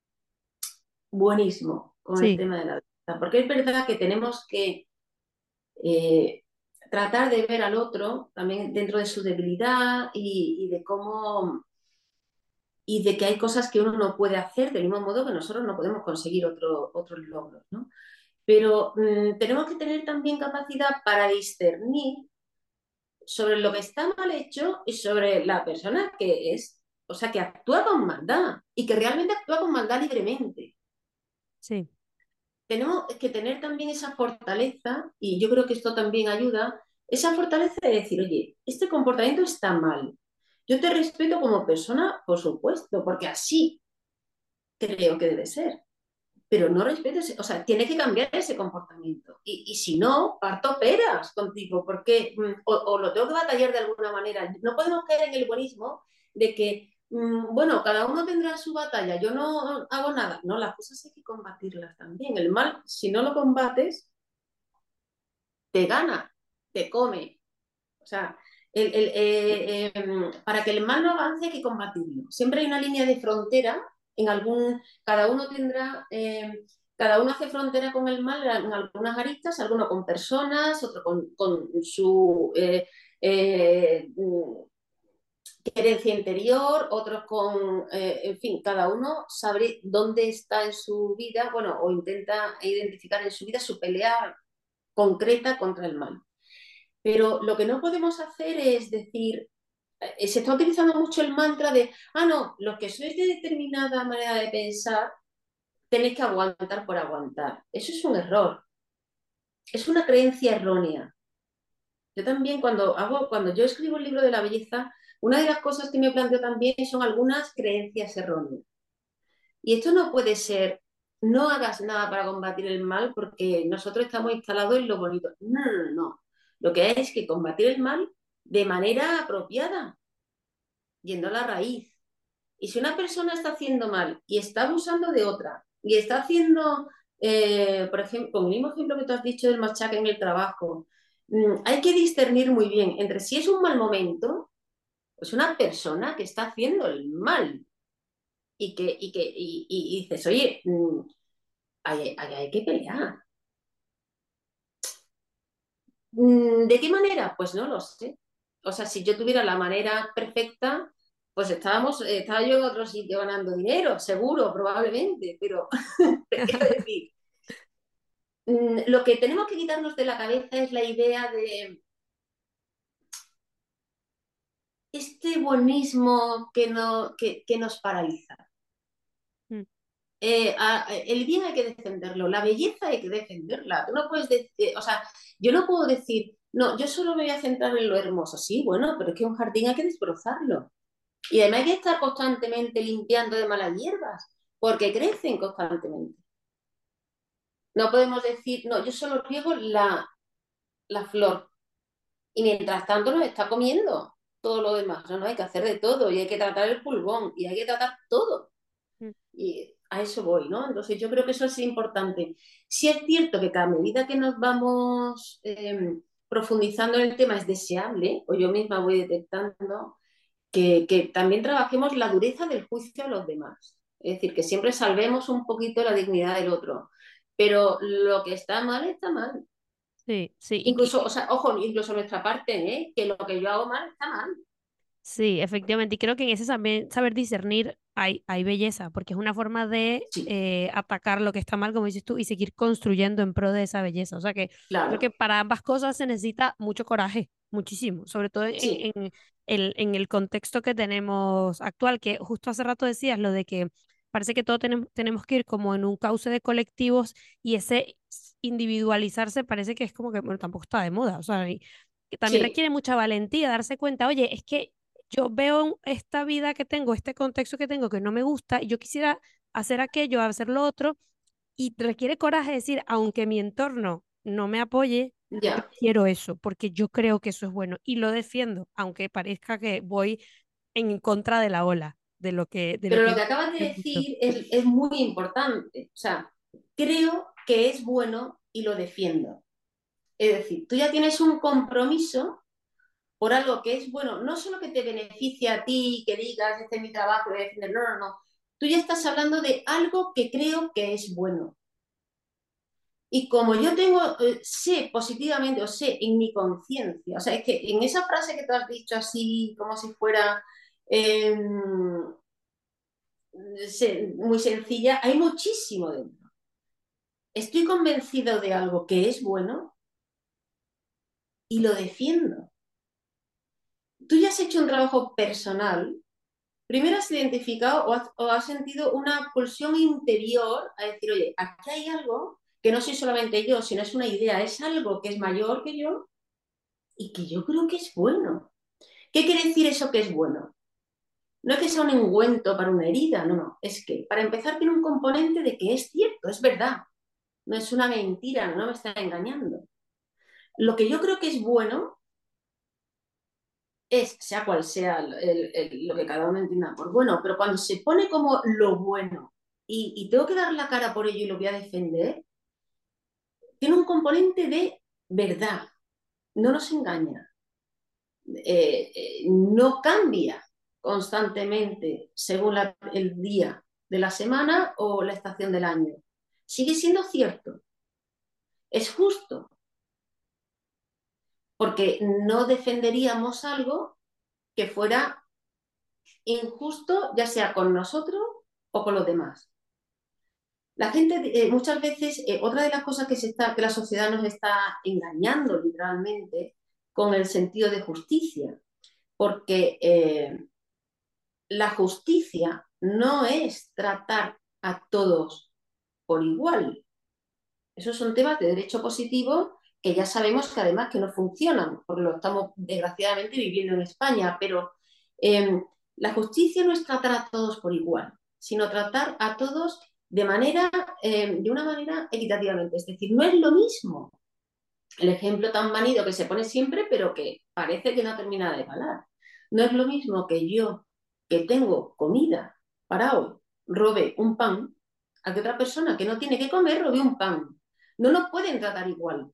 buenismo con el Sí, tema de la belleza, porque es verdad que tenemos que eh, tratar de ver al otro también dentro de su debilidad y de cómo y de que hay cosas que uno no puede hacer del mismo modo que nosotros no podemos conseguir otros logros, ¿no? Pero tenemos que tener también capacidad para discernir sobre lo que está mal hecho y sobre la persona que es, o sea, que actúa con maldad y que realmente actúa con maldad libremente. sí, Tenemos que tener también esa fortaleza, y yo creo que esto también ayuda, esa fortaleza de decir, oye, este comportamiento está mal. Yo te respeto como persona, por supuesto, porque así creo que debe ser. Pero no respeto o sea, tiene que cambiar ese comportamiento. Y si no, parto peras contigo, porque o lo tengo que batallar de alguna manera. No podemos caer en el buenismo de que, bueno, cada uno tendrá su batalla, yo no hago nada. No, las cosas hay que combatirlas también. El mal, si no lo combates, te gana, te come. O sea, para que el mal no avance hay que combatirlo. Siempre hay una línea de frontera, cada uno tendrá, cada uno hace frontera con el mal en algunas aristas, alguno con personas, otro con su querencia interior, otros con, en fin, cada uno sabe dónde está en su vida, bueno, o intenta identificar en su vida su pelea concreta contra el mal. Pero lo que no podemos hacer es decir, se está utilizando mucho el mantra de, no, los que sois de determinada manera de pensar, tenéis que aguantar por aguantar. Eso es un error, es una creencia errónea. Yo también cuando yo escribo el libro de la belleza, una de las cosas que me planteo también son algunas creencias erróneas. Y esto no puede ser, no hagas nada para combatir el mal porque nosotros estamos instalados en lo bonito. No, no, no, no. Lo que hay es que combatir el mal de manera apropiada, yendo a la raíz. Y si una persona está haciendo mal y está abusando de otra y está haciendo, por ejemplo, con el mismo ejemplo que tú has dicho del machaque en el trabajo, hay que discernir muy bien entre si es un mal momento, pues una persona que está haciendo el mal y dices, oye, hay que pelear. ¿De qué manera? Pues no lo sé. O sea, si yo tuviera la manera perfecta, pues estaba yo en otro sitio ganando dinero, seguro, probablemente, pero te quiero decir, lo que tenemos que quitarnos de la cabeza es la idea de este buenismo que nos paraliza. Mm. El bien hay que defenderlo, la belleza hay que defenderla. Tú no puedes decir, o sea, yo no puedo decir, no, yo solo me voy a centrar en lo hermoso. Sí, bueno, pero es que un jardín hay que desbrozarlo. Y además hay que estar constantemente limpiando de malas hierbas, porque crecen constantemente. No podemos decir, no, yo solo riego la flor y mientras tanto nos está comiendo todo lo demás. No, no, hay que hacer de todo y hay que tratar el pulgón y hay que tratar todo. Mm. Y a eso voy, ¿no? Entonces yo creo que eso es importante. Sí es cierto que cada medida que nos vamos profundizando en el tema es deseable, o yo misma voy detectando, que también trabajemos la dureza del juicio a los demás. Es decir, que siempre salvemos un poquito la dignidad del otro. Pero lo que está mal, está mal. Sí, sí, Incluso, o sea, ojo, incluso nuestra parte, ¿eh? Que lo que yo hago mal está mal. sí, efectivamente. Y creo que en ese saber discernir hay belleza, porque es una forma de Sí, atacar lo que está mal, como dices tú, y seguir construyendo en pro de esa belleza. O sea que creo claro, que para ambas cosas se necesita mucho coraje, muchísimo, sobre todo sí, en el contexto que tenemos actual, que justo hace rato decías lo de que parece que todos tenemos que ir como en un cauce de colectivos y ese individualizarse parece que es como que, bueno, tampoco está de moda. O sea, y que también sí, requiere mucha valentía darse cuenta, oye, es que yo veo esta vida que tengo, este contexto que tengo que no me gusta, y yo quisiera hacer aquello, hacer lo otro, y requiere coraje decir, aunque mi entorno no me apoye, yo ya. quiero eso, porque yo creo que eso es bueno, y lo defiendo, aunque parezca que voy en contra de la ola, de lo Pero que lo que acabas de he visto. decir es muy importante. O sea, creo que es bueno y lo defiendo. Es decir, tú ya tienes un compromiso por algo que es bueno, no solo que te beneficie a ti, que digas, este es mi trabajo, voy a defender, no, no, no. Tú ya estás hablando de algo que creo que es bueno. Y como yo sé positivamente o sé en mi conciencia, o sea, es que en esa frase que tú has dicho así, como si fuera eh, muy sencilla, hay muchísimo dentro. Estoy convencido de algo que es bueno y lo defiendo. Tú ya has hecho un trabajo personal. Primero has identificado o has sentido una pulsión interior a decir, oye, aquí hay algo que no soy solamente yo, sino es una idea, es algo que es mayor que yo y que yo creo que es bueno. ¿Qué quiere decir eso que es bueno? No es que sea un ungüento para una herida, no, no. Es que, para empezar, tiene un componente de que es cierto, es verdad. No es una mentira, no me está engañando. Lo que yo creo que es bueno es, sea cual sea lo que cada uno entienda por bueno, pero cuando se pone como lo bueno y tengo que dar la cara por ello y lo voy a defender, tiene un componente de verdad, no nos engaña, no cambia constantemente según el día de la semana o la estación del año. Sigue siendo cierto, es justo, porque no defenderíamos algo que fuera injusto, ya sea con nosotros o con los demás. La gente, muchas veces, otra de las cosas que la sociedad nos está engañando literalmente con el sentido de justicia, porque la justicia no es tratar a todos por igual. Esos son temas de derecho positivo que ya sabemos que además que no funcionan, porque lo estamos desgraciadamente viviendo en España, pero eh, la justicia no es tratar a todos por igual, sino tratar a todos de una manera equitativamente. Es decir, no es lo mismo el ejemplo tan manido que se pone siempre, pero que parece que no termina de calar. No es lo mismo que yo, que tengo comida para hoy, robe un pan, a que otra persona que no tiene que comer robe un pan. No nos pueden tratar igual,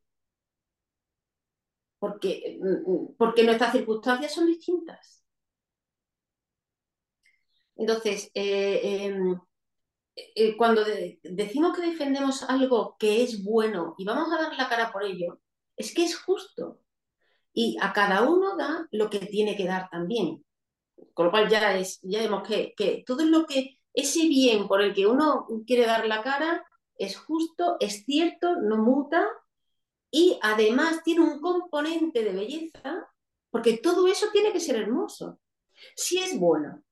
porque nuestras circunstancias son distintas. Entonces, cuando decimos que defendemos algo que es bueno y vamos a dar la cara por ello, es que es justo. Y a cada uno da lo que tiene que dar también. Con lo cual ya vemos que todo lo que, ese bien por el que uno quiere dar la cara es justo, es cierto, no muta y además tiene un componente de belleza, porque todo eso tiene que ser hermoso. Si es bueno,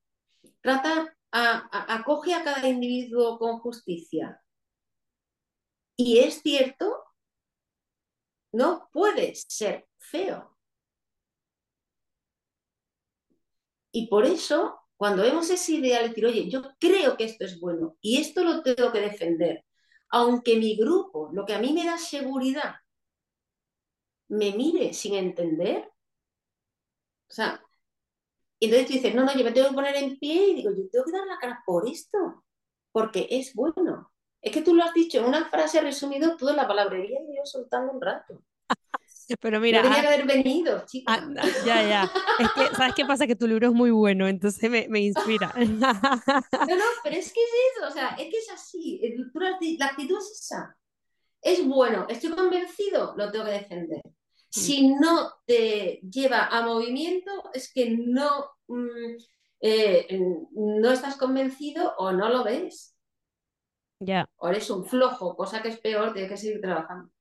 acoge a cada individuo con justicia y es cierto, no puede ser feo. Y por eso, cuando vemos ese ideal, decir, oye, yo creo que esto es bueno y esto lo tengo que defender, aunque mi grupo, lo que a mí me da seguridad, me mire sin entender, o sea, entonces tú dices, no, no, yo me tengo que poner en pie y digo, yo tengo que dar la cara por esto, porque es bueno. Es que tú lo has dicho en una frase resumido toda la palabrería y yo soltando un rato. Pero No mira, tenía que haber venido, chica. ya, ya. Es que, ¿sabes qué pasa? Que tu libro es muy bueno, entonces me inspira. No, no, pero es que es eso, o sea, es que es así. La actitud es esa. Es bueno, estoy convencido, lo tengo que defender. Mm, Si no te lleva a movimiento, es que no estás convencido o no lo ves. ya. O eres un flojo, cosa que es peor, tienes que seguir trabajando.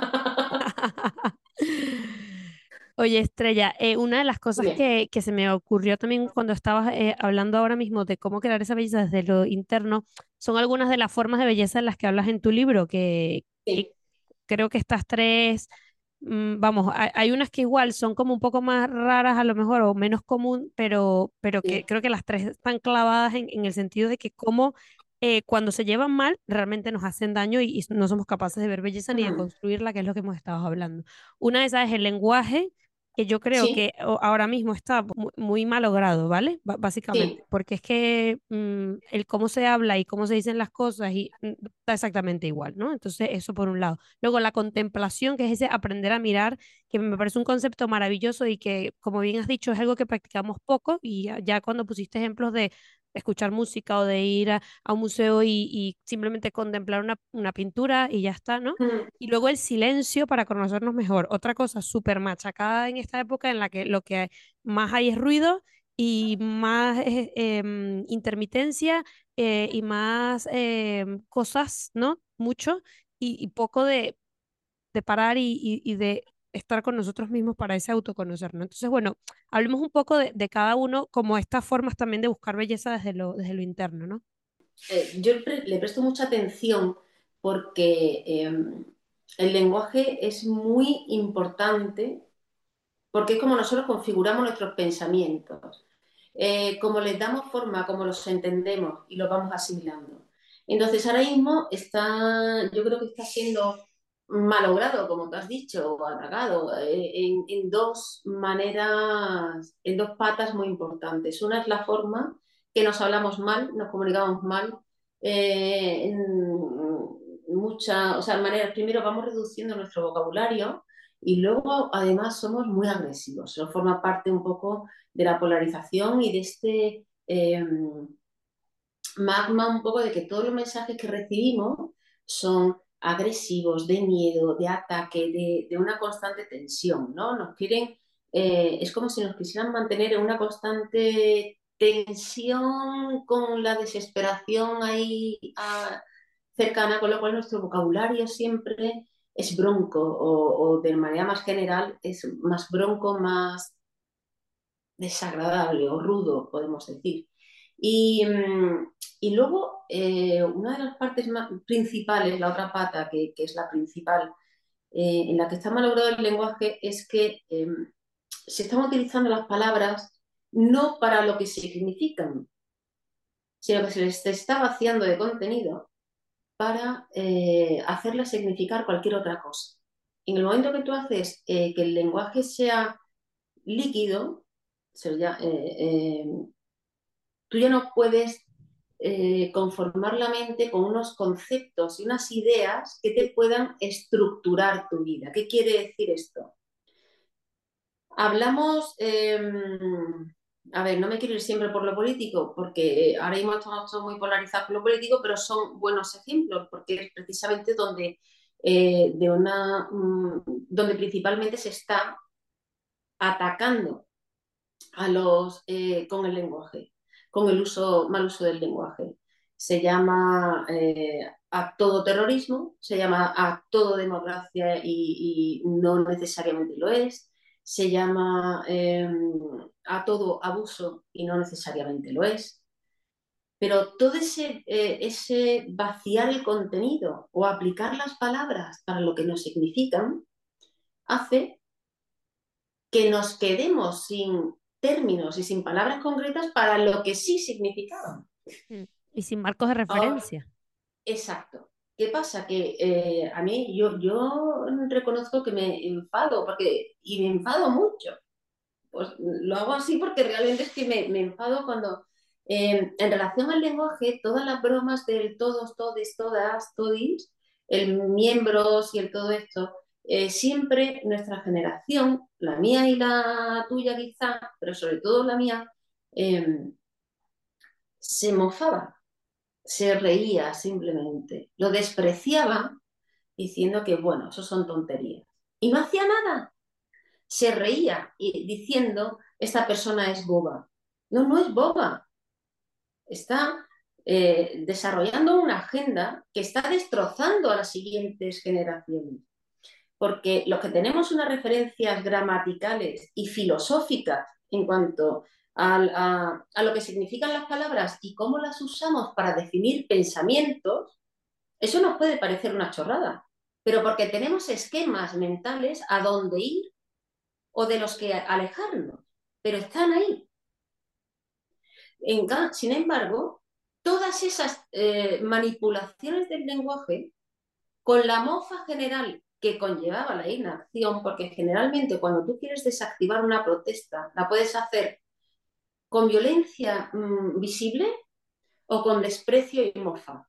Oye, Estrella, una de las cosas Bien, que se me ocurrió también cuando estabas hablando ahora mismo de cómo crear esa belleza desde lo interno, son algunas de las formas de belleza en las que hablas en tu libro, que sí. creo que estas tres, vamos, hay unas que igual son como un poco más raras a lo mejor o menos común, pero que Sí. creo que las tres están clavadas en el sentido de que como cuando se llevan mal realmente nos hacen daño y no somos capaces de ver belleza ni de Mm, construirla, que es lo que hemos estado hablando. Una de esas es el lenguaje, que yo creo sí, que ahora mismo está muy mal logrado, ¿vale? sí. Básicamente, porque es que el cómo se habla y cómo se dicen las cosas y está exactamente igual, ¿no? Entonces, eso por un lado. Luego, la contemplación, que es ese aprender a mirar, que me parece un concepto maravilloso y que, como bien has dicho, es algo que practicamos poco y ya cuando pusiste ejemplos de escuchar música o de ir a un museo y simplemente contemplar una pintura y ya está, ¿no? Mm, Y luego el silencio para conocernos mejor. Otra cosa súper machacada en esta época en la que lo que más hay es ruido y más intermitencia y más cosas, ¿no? Mucho y poco de parar y de estar con nosotros mismos para ese autoconocernos. Entonces, bueno, hablemos un poco de cada uno como estas formas también de buscar belleza desde lo interno, ¿no? le presto mucha atención porque el lenguaje es muy importante porque es como nosotros configuramos nuestros pensamientos, como les damos forma, como los entendemos y los vamos asimilando. Entonces, ahora mismo yo creo que está siendo malogrado, como tú has dicho, o atacado, en dos maneras, en dos patas muy importantes. Una es la forma que nos hablamos mal, nos comunicamos mal, o sea, maneras, primero vamos reduciendo nuestro vocabulario y luego, además, somos muy agresivos. Eso forma parte un poco de la polarización y de este magma un poco de que todos los mensajes que recibimos son agresivos, de miedo, de ataque, de una constante tensión, ¿no? Es como si nos quisieran mantener en una constante tensión con la desesperación ahí cercana, con lo cual nuestro vocabulario siempre es bronco o de manera más general es más bronco, más desagradable o rudo, podemos decir. Y, y luego, una de las partes más principales, la otra pata, que es la principal, en la que está malogrado el lenguaje, es que se están utilizando las palabras no para lo que significan, sino que se les está vaciando de contenido para hacerlas significar cualquier otra cosa. En el momento que tú haces que el lenguaje sea líquido, tú ya no puedes conformar la mente con unos conceptos y unas ideas que te puedan estructurar tu vida. ¿Qué quiere decir esto? Hablamos, a ver, no me quiero ir siempre por lo político, porque ahora mismo estamos todos muy polarizados por lo político, pero son buenos ejemplos, porque es precisamente donde principalmente se está atacando con el lenguaje, con el mal uso del lenguaje. Se llama a todo terrorismo, se llama a todo democracia y no necesariamente lo es, se llama a todo abuso y no necesariamente lo es. Pero todo ese vaciar el contenido o aplicar las palabras para lo que nos significan hace que nos quedemos sin términos y sin palabras concretas para lo que sí significaban. Y sin marcos de Ahora, referencia. exacto. ¿Qué pasa? Que a mí yo reconozco que me enfado, y me enfado mucho. Pues lo hago así porque realmente es que me enfado cuando, en relación al lenguaje, todas las bromas del todos, todes, todas, todis, el miembros y el todo esto, siempre nuestra generación, la mía y la tuya quizá, pero sobre todo la mía, eh, se mofaba, se reía simplemente, lo despreciaba diciendo que, bueno, eso son tonterías. Y no hacía nada, se reía diciendo, esta persona es boba. No, no es boba. Está desarrollando una agenda que está destrozando a las siguientes generaciones. Porque los que tenemos unas referencias gramaticales y filosóficas en cuanto a lo que significan las palabras y cómo las usamos para definir pensamientos, eso nos puede parecer una chorrada, pero porque tenemos esquemas mentales a dónde ir o de los que alejarnos, pero están ahí. Sin embargo, todas esas manipulaciones del lenguaje, con la mofa general que conllevaba la inacción, porque generalmente cuando tú quieres desactivar una protesta, la puedes hacer con violencia visible o con desprecio y mofa.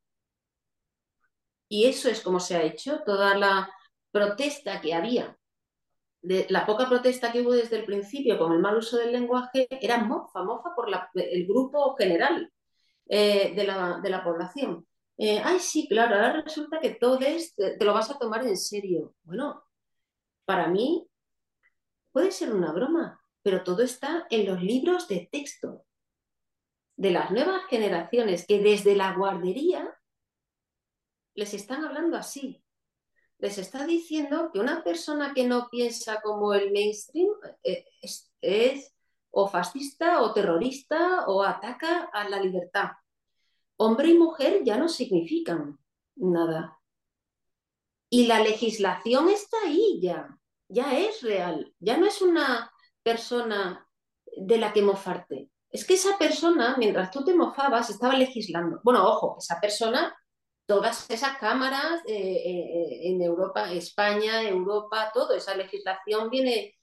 Y eso es como se ha hecho toda la protesta que había. La poca protesta que hubo desde el principio con el mal uso del lenguaje era mofa por el grupo general de la población. Ay, sí, claro, ahora resulta que todo te lo vas a tomar en serio. Bueno, para mí puede ser una broma, pero todo está en los libros de texto de las nuevas generaciones que desde la guardería les están hablando así. Les está diciendo que una persona que no piensa como el mainstream es o fascista o terrorista o ataca a la libertad. Hombre y mujer ya no significan nada. Y la legislación está ahí ya es real, ya no es una persona de la que mofarte. Es que esa persona, mientras tú te mofabas, estaba legislando. Bueno, ojo, esa persona, todas esas cámaras en Europa, España, Europa, toda esa legislación viene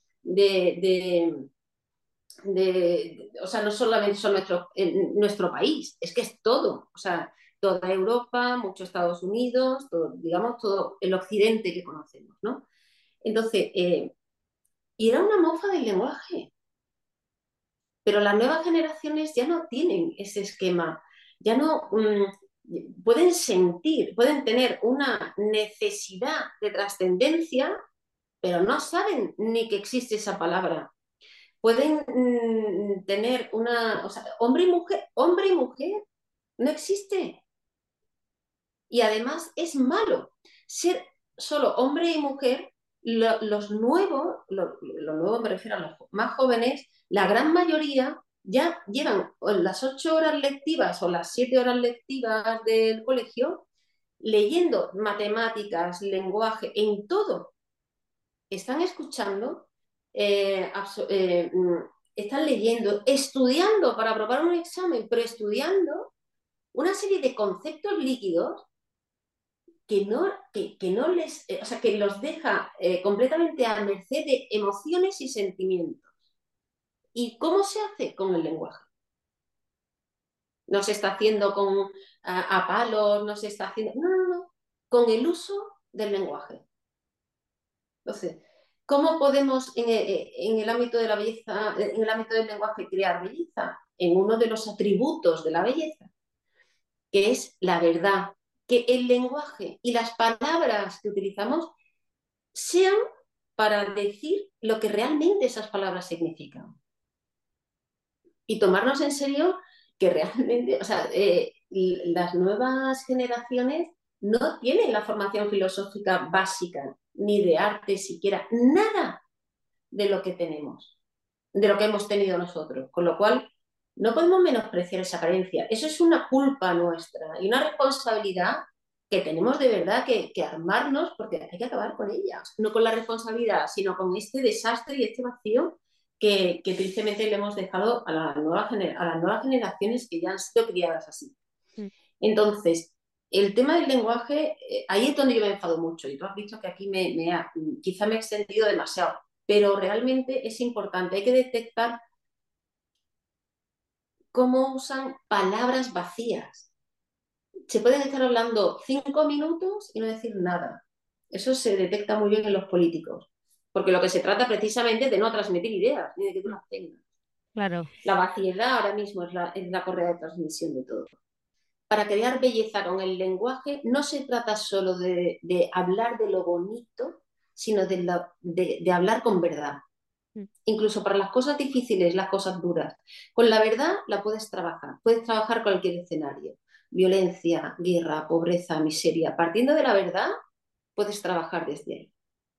o sea, no solamente son nuestro país, es que es todo. O sea, toda Europa, muchos Estados Unidos, todo, digamos, todo el occidente que conocemos, ¿no? Entonces, y era una mofa del lenguaje. Pero las nuevas generaciones ya no tienen ese esquema, ya no pueden sentir, pueden tener una necesidad de trascendencia, pero no saben ni que existe esa palabra. pueden tener una, o sea, hombre y mujer no existe. Y además es malo ser solo hombre y mujer. Los nuevos, lo nuevo me refiero a los más jóvenes, la gran mayoría ya llevan las 8 horas lectivas o las 7 horas lectivas del colegio leyendo matemáticas, lenguaje, en todo. Están escuchando, están leyendo, estudiando para aprobar un examen, pero estudiando una serie de conceptos líquidos que no les, o sea, que los deja completamente a merced de emociones y sentimientos. ¿Y cómo se hace con el lenguaje? No se está haciendo con a palos, no se está haciendo, no, no, no, con el uso del lenguaje. Entonces, ¿cómo podemos en el ámbito de la belleza, en el ámbito del lenguaje crear belleza? En uno de los atributos de la belleza, que es la verdad, que el lenguaje y las palabras que utilizamos sean para decir lo que realmente esas palabras significan. Y tomarnos en serio que realmente, o sea, las nuevas generaciones no tienen la formación filosófica básica, ni de arte siquiera, nada de lo que tenemos, de lo que hemos tenido nosotros. Con lo cual, no podemos menospreciar esa carencia. Eso es una culpa nuestra y una responsabilidad que tenemos de verdad que armarnos porque hay que acabar con ella. No con la responsabilidad, sino con este desastre y este vacío que tristemente le hemos dejado a, a las nuevas generaciones que ya han sido criadas así. Mm. Entonces, el tema del lenguaje, ahí es donde yo me enfado mucho y tú has visto que aquí quizá me he extendido demasiado, pero realmente es importante, hay que detectar cómo usan palabras vacías. Se pueden estar hablando 5 minutos y no decir nada. Eso se detecta muy bien en los políticos, porque lo que se trata precisamente es de no transmitir ideas, ni de que tú las tengas. Claro. La vaciedad ahora mismo es la correa de transmisión de todo. Para crear belleza con el lenguaje no se trata solo de hablar de lo bonito, sino de hablar con verdad. Mm. Incluso para las cosas difíciles, las cosas duras. Con la verdad la puedes trabajar cualquier escenario. Violencia, guerra, pobreza, miseria. Partiendo de la verdad, puedes trabajar desde ahí.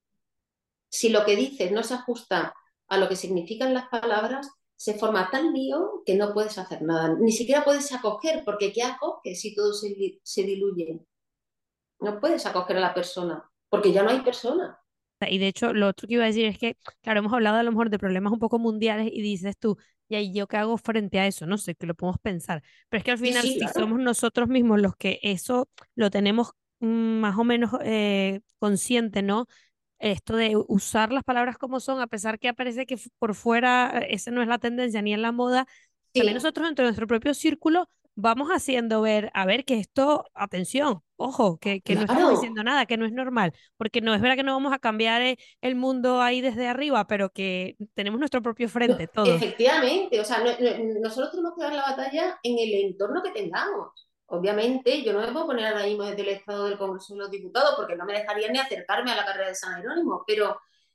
Si lo que dices no se ajusta a lo que significan las palabras, se forma tal lío que no puedes hacer nada. Ni siquiera puedes acoger, porque ¿qué acoges si todo se diluye? No puedes acoger a la persona, porque ya no hay persona. Y de hecho, lo otro que iba a decir es que, claro, hemos hablado a lo mejor de problemas un poco mundiales y dices tú, ¿y ahí yo qué hago frente a eso? No sé, que lo podemos pensar. Pero es que al Sí, final, sí, si claro. somos nosotros mismos los que eso lo tenemos más o menos consciente, ¿no? Esto de usar las palabras como son, a pesar que aparece que por fuera esa no es la tendencia ni en la moda, también Sí, nosotros dentro de nuestro propio círculo vamos haciendo ver, a ver, que esto, atención, ojo, que no estamos claro. diciendo nada, que no es normal, porque no es verdad que no vamos a cambiar el mundo ahí desde arriba, pero que tenemos nuestro propio No, frente, todos. efectivamente, o sea, nosotros tenemos que dar la batalla en el entorno que tengamos. Obviamente, yo no me puedo poner ahora mismo desde el Estado del Congreso de los Diputados porque no me dejaría ni acercarme a la carrera de San Jerónimo, pero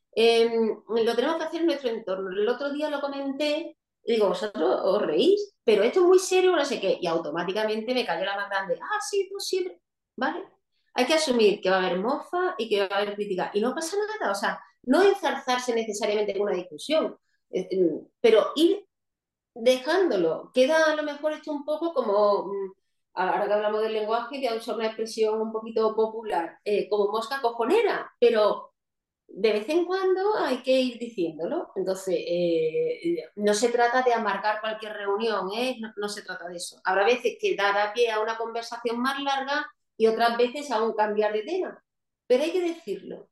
lo tenemos que hacer en nuestro entorno. El otro día lo comenté y digo, vosotros os reís, pero esto es muy serio, no sé qué, y automáticamente me cayó la más grande. Ah, sí, tú siempre. Vale. Hay que asumir que va a haber mofa y que va a haber crítica, y no pasa nada, o sea, no enzarzarse necesariamente en una discusión, pero ir dejándolo. Queda a lo mejor esto un poco como, ahora que hablamos del lenguaje, voy a usar una expresión un poquito popular, como mosca cojonera, pero de vez en cuando hay que ir diciéndolo. Entonces, no se trata de amargar cualquier reunión, ¿eh? No, no se trata de eso. Habrá veces que dará pie a una conversación más larga y otras veces a un cambiar de tema, pero hay que decirlo.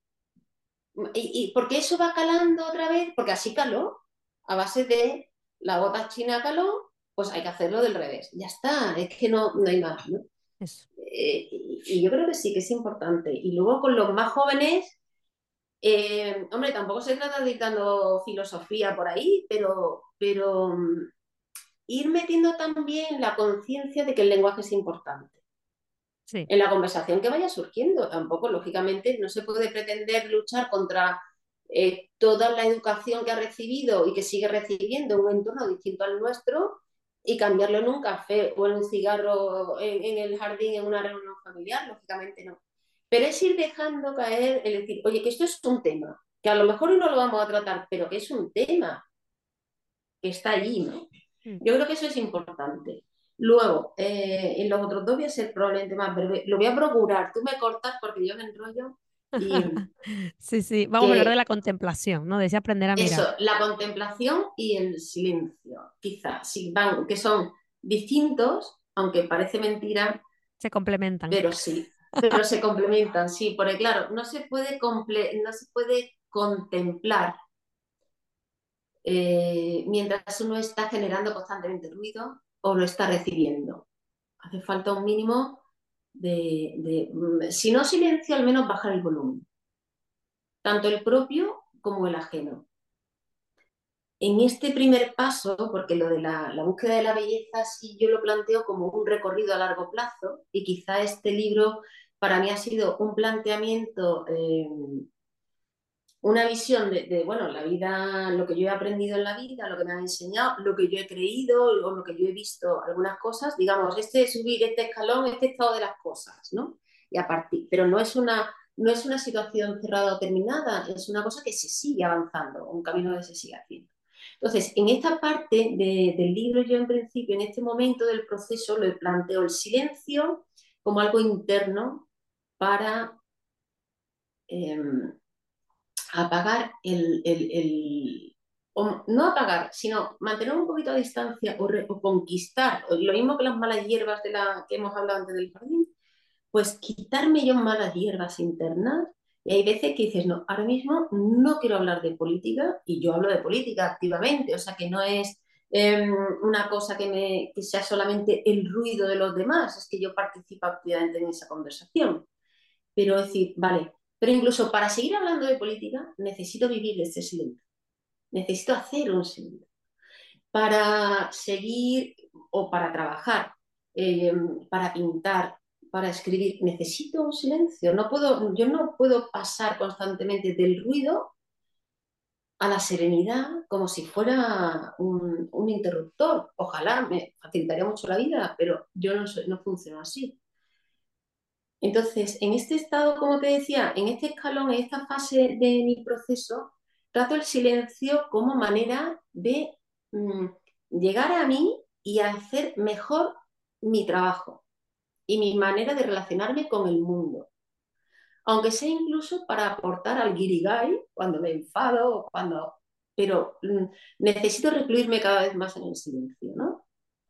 Y porque eso va calando otra vez, porque así caló, a base de la gota china caló, pues hay que hacerlo del revés. Ya está, es que no, no hay más, ¿no? Eso. Y yo creo que sí, que es importante. Y luego con los más jóvenes, hombre, tampoco se trata de ir dando filosofía por ahí, pero ir metiendo también la conciencia de que el lenguaje es importante Sí. en la conversación que vaya surgiendo. Tampoco, lógicamente, no se puede pretender luchar contra toda la educación que ha recibido y que sigue recibiendo en un entorno distinto al nuestro y cambiarlo en un café o en un cigarro en el jardín, en una reunión familiar, lógicamente no. Pero es ir dejando caer el decir, oye, que esto es un tema, que a lo mejor hoy no lo vamos a tratar, pero que es un tema que está allí, ¿no? Mm. Yo creo que eso es importante. Luego, en los otros dos voy a ser probablemente más breve. Lo voy a procurar. Tú me cortas porque yo me enrollo y Sí, sí, vamos a hablar de que la contemplación, ¿no? De ese aprender a mirar. eso, la contemplación y el silencio, quizás, sí, van, que son distintos, aunque parece mentira, Se complementan. pero sí, pero se complementan, sí, porque claro, no se puede contemplar mientras uno está generando constantemente ruido o lo está recibiendo. Hace falta un mínimo si no silencio, al menos bajar el volumen, tanto el propio como el ajeno. En este primer paso, porque lo de la búsqueda de la belleza sí yo lo planteo como un recorrido a largo plazo y quizá este libro para mí ha sido un planteamiento, una visión bueno, la vida, lo que yo he aprendido en la vida, lo que me han enseñado, lo que yo he creído o lo que yo he visto, algunas cosas, digamos, subir este escalón, este estado de las cosas, ¿no? Y a partir, pero no es una situación cerrada o terminada, es una cosa que se sigue avanzando, un camino que se sigue haciendo. Entonces, en esta parte del libro, yo en principio, en este momento del proceso, lo planteo el silencio como algo interno para eh, apagar o no apagar, sino mantener un poquito de distancia o conquistar, lo mismo que las malas hierbas que hemos hablado antes del jardín, pues quitarme yo malas hierbas internas. Y hay veces que dices, no, ahora mismo no quiero hablar de política y yo hablo de política activamente, o sea que no es una cosa que sea solamente el ruido de los demás, es que yo participo activamente en esa conversación. Pero decir, vale, pero incluso para seguir hablando de política necesito vivir este silencio, necesito hacer un silencio. Para seguir o para trabajar, eh, para pintar, para escribir, necesito un silencio. Yo no puedo pasar constantemente del ruido a la serenidad como si fuera un interruptor. Ojalá me facilitaría mucho la vida, pero yo no funciono así. Entonces, en este estado, como te decía, en este escalón, en esta fase de mi proceso, trato el silencio como manera de mm, llegar a mí y hacer mejor mi trabajo y mi manera de relacionarme con el mundo. Aunque sea incluso para aportar al guirigay cuando me enfado o cuando... Pero necesito recluirme cada vez más en el silencio, ¿no?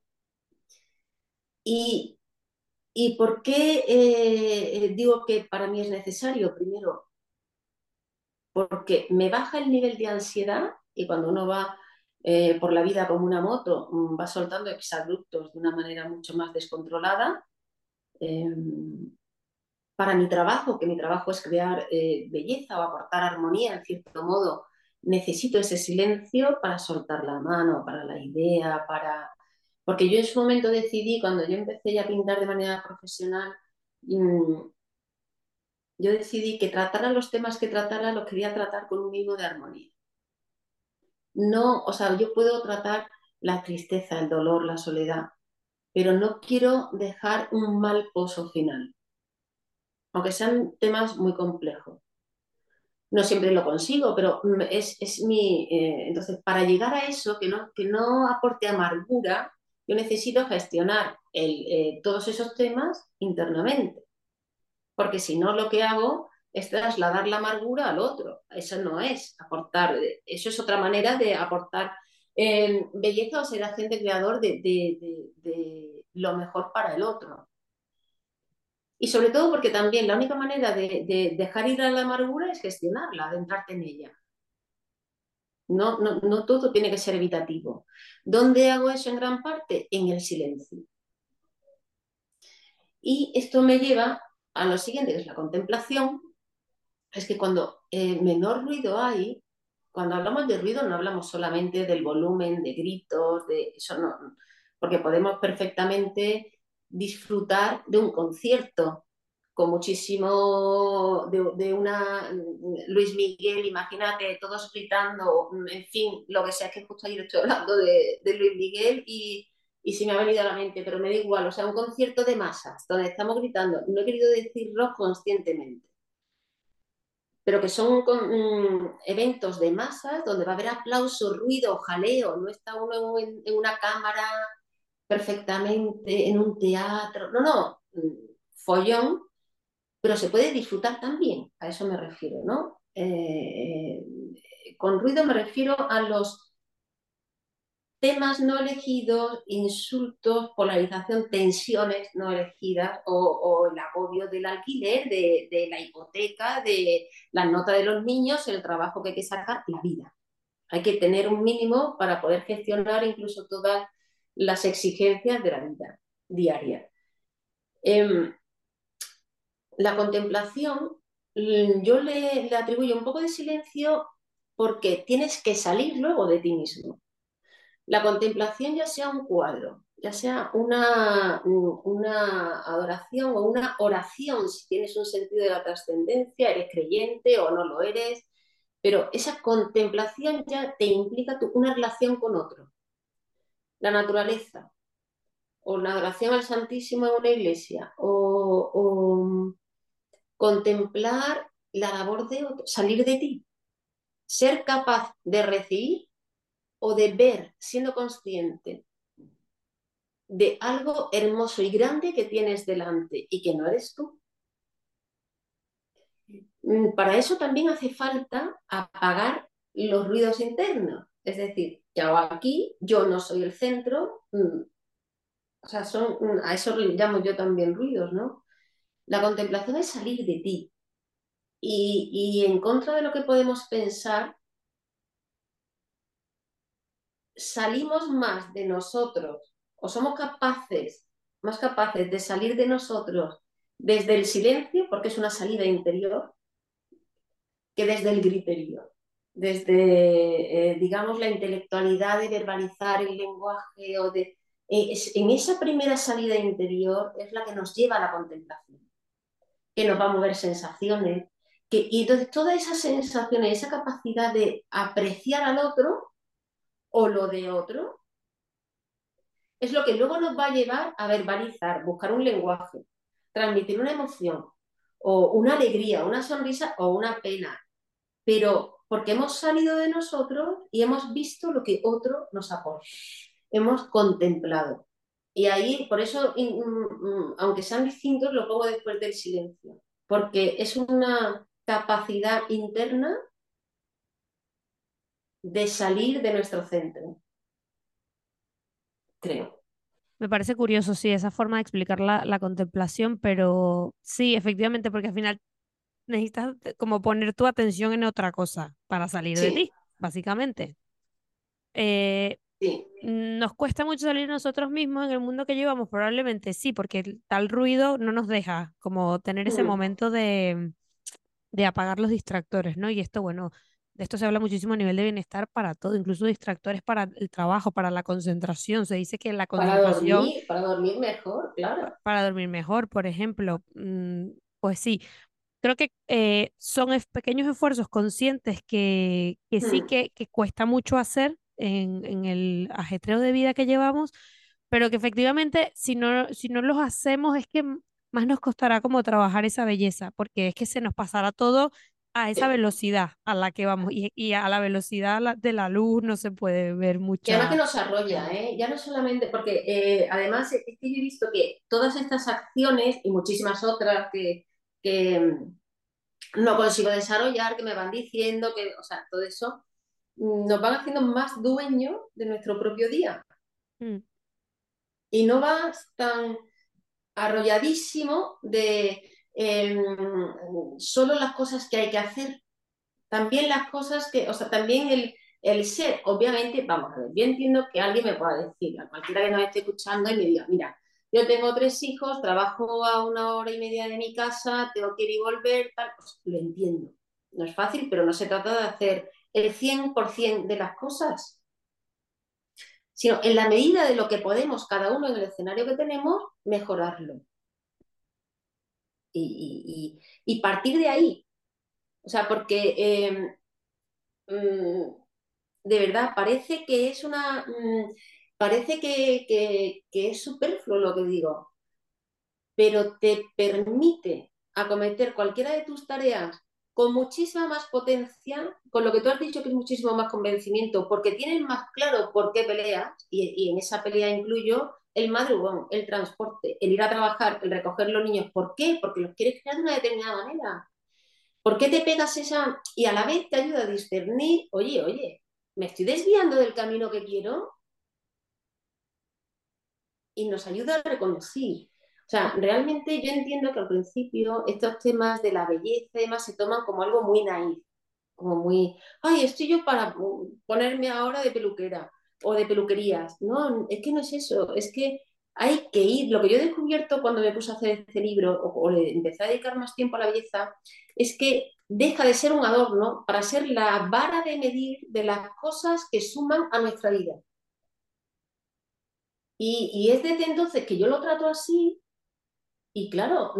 Y, ¿Y por qué digo que para mí es necesario? Primero, porque me baja el nivel de ansiedad y cuando uno va por la vida como una moto, va soltando exabruptos de una manera mucho más descontrolada. Eh, para mi trabajo, que mi trabajo es crear belleza o aportar armonía, en cierto modo, necesito ese silencio para soltar la mano, para la idea, para... Porque yo en su momento decidí, cuando yo empecé ya a pintar de manera profesional, mm, yo decidí que tratara los temas que tratara, los quería tratar con un mínimo de armonía. No, o sea, yo puedo tratar la tristeza, el dolor, la soledad, pero no quiero dejar un mal pozo final, aunque sean temas muy complejos. No siempre lo consigo, pero es mi... entonces, para llegar a eso, que no aporte amargura, yo necesito gestionar todos esos temas internamente. Porque si no, lo que hago es trasladar la amargura al otro. Eso no es aportar, eso es otra manera de aportar belleza o ser agente creador de lo mejor para el otro. Y sobre todo porque también la única manera de dejar ir a la amargura es gestionarla, adentrarte en ella. No todo tiene que ser evitativo. ¿Dónde hago eso en gran parte? En el silencio. Y esto me lleva a lo siguiente, que es la contemplación. Es que cuando menor ruido hay, cuando hablamos de ruido no hablamos solamente del volumen, de gritos, de eso porque podemos perfectamente disfrutar de un concierto con muchísimo de una Luis Miguel, imagínate, todos gritando, en fin, lo que sea, es que justo ayer estoy hablando de Luis Miguel y se me ha venido a la mente, pero me da igual, o sea, un concierto de masas, donde estamos gritando, no he querido decir rock conscientemente, pero que son eventos de masas donde va a haber aplauso, ruido, jaleo, no está uno en una cámara perfectamente, en un teatro, no, no, follón, pero se puede disfrutar también, a eso me refiero, ¿no? Con ruido me refiero a los temas no elegidos, insultos, polarización, tensiones no elegidas o el agobio del alquiler, de la hipoteca, de la nota de los niños, el trabajo que hay que sacar, la vida. Hay que tener un mínimo para poder gestionar incluso todas las exigencias de la vida diaria. Eh, la contemplación, yo le atribuyo un poco de silencio porque tienes que salir luego de ti mismo. La contemplación, ya sea un cuadro, ya sea una adoración o una oración, si tienes un sentido de la trascendencia, eres creyente o no lo eres, pero esa contemplación ya te implica una relación con otro, la naturaleza, o la adoración al Santísimo en una iglesia, o contemplar la labor de otro, salir de ti, ser capaz de recibir o de ver, siendo consciente de algo hermoso y grande que tienes delante y que no eres tú. Para eso también hace falta apagar los ruidos internos. Es decir, que hago aquí, yo no soy el centro, o sea, a eso le llamo yo también ruidos, ¿no? La contemplación es salir de ti y en contra de lo que podemos pensar, salimos más de nosotros o somos más capaces de salir de nosotros desde el silencio, porque es una salida interior, que desde el griterío, desde, digamos, la intelectualidad de verbalizar el lenguaje o de... en esa primera salida interior es la que nos lleva a la contemplación, que nos va a mover sensaciones, y entonces todas esas sensaciones, esa capacidad de apreciar al otro o lo de otro, es lo que luego nos va a llevar a verbalizar, buscar un lenguaje, transmitir una emoción, o una alegría, una sonrisa o una pena, pero porque hemos salido de nosotros y hemos visto lo que otro nos aporta, hemos contemplado. Y ahí, por eso, aunque sean distintos, lo pongo después del silencio, porque es una capacidad interna de salir de nuestro centro, creo. Me parece curioso, sí, esa forma de explicar la contemplación, pero sí, efectivamente, porque al final necesitas como poner tu atención en otra cosa para salir de Sí, ti, básicamente. Eh, sí. nos cuesta mucho salir nosotros mismos en el mundo que llevamos, probablemente sí, porque el tal ruido no nos deja como tener ese Mm, momento de apagar los distractores, ¿no? Y esto, bueno, de esto se habla muchísimo a nivel de bienestar para todo, incluso distractores para el trabajo, para la concentración. Se dice que la concentración para dormir mejor, claro. para dormir mejor, por ejemplo, pues sí. Creo que son pequeños esfuerzos conscientes que sí Mm. que cuesta mucho hacer en el ajetreo de vida que llevamos, pero que efectivamente si no los hacemos es que más nos costará como trabajar esa belleza, porque es que se nos pasará todo a esa velocidad a la que vamos y a la velocidad de la luz no se puede ver Y además que mucha nos arrolla, belleza. ¿eh? Ya no solamente, porque además es que yo he visto que todas estas acciones y muchísimas otras que no consigo desarrollar, que me van diciendo, que, o sea, todo eso nos van haciendo más dueños de nuestro propio día. Mm. Y no vas tan arrolladísimo de solo las cosas que hay que hacer, también las cosas que, o sea, también el ser, obviamente, vamos a ver, yo entiendo que alguien me pueda decir, a cualquiera que nos esté escuchando y me diga, mira, yo tengo 3 hijos, trabajo a 1 hora y media de mi casa, tengo que ir y volver, tal, pues lo entiendo. No es fácil, pero no se trata de hacer el 100% de las cosas, sino en la medida de lo que podemos cada uno en el escenario que tenemos, mejorarlo. y partir de ahí. O sea, porque mm, de verdad parece que es parece que es superfluo lo que digo, pero te permite acometer cualquiera de tus tareas con muchísima más potencia, con lo que tú has dicho que es muchísimo más convencimiento, porque tienes más claro por qué peleas, y en esa pelea incluyo el madrugón, el transporte, el ir a trabajar, el recoger los niños. ¿Por qué? Porque los quieres crear de una determinada manera. ¿Por qué te pegas esa? Y a la vez te ayuda a discernir, oye, me estoy desviando del camino que quiero, y nos ayuda a reconocer. O sea, realmente yo entiendo que al principio estos temas de la belleza y demás se toman como algo muy naif, como muy, ay, estoy yo para ponerme ahora de peluquera o de peluquerías. No, es que no es eso, es que hay que ir. Lo que yo he descubierto cuando me puse a hacer este libro o le empecé a dedicar más tiempo a la belleza es que deja de ser un adorno para ser la vara de medir de las cosas que suman a nuestra vida. Y es desde entonces que yo lo trato así y claro,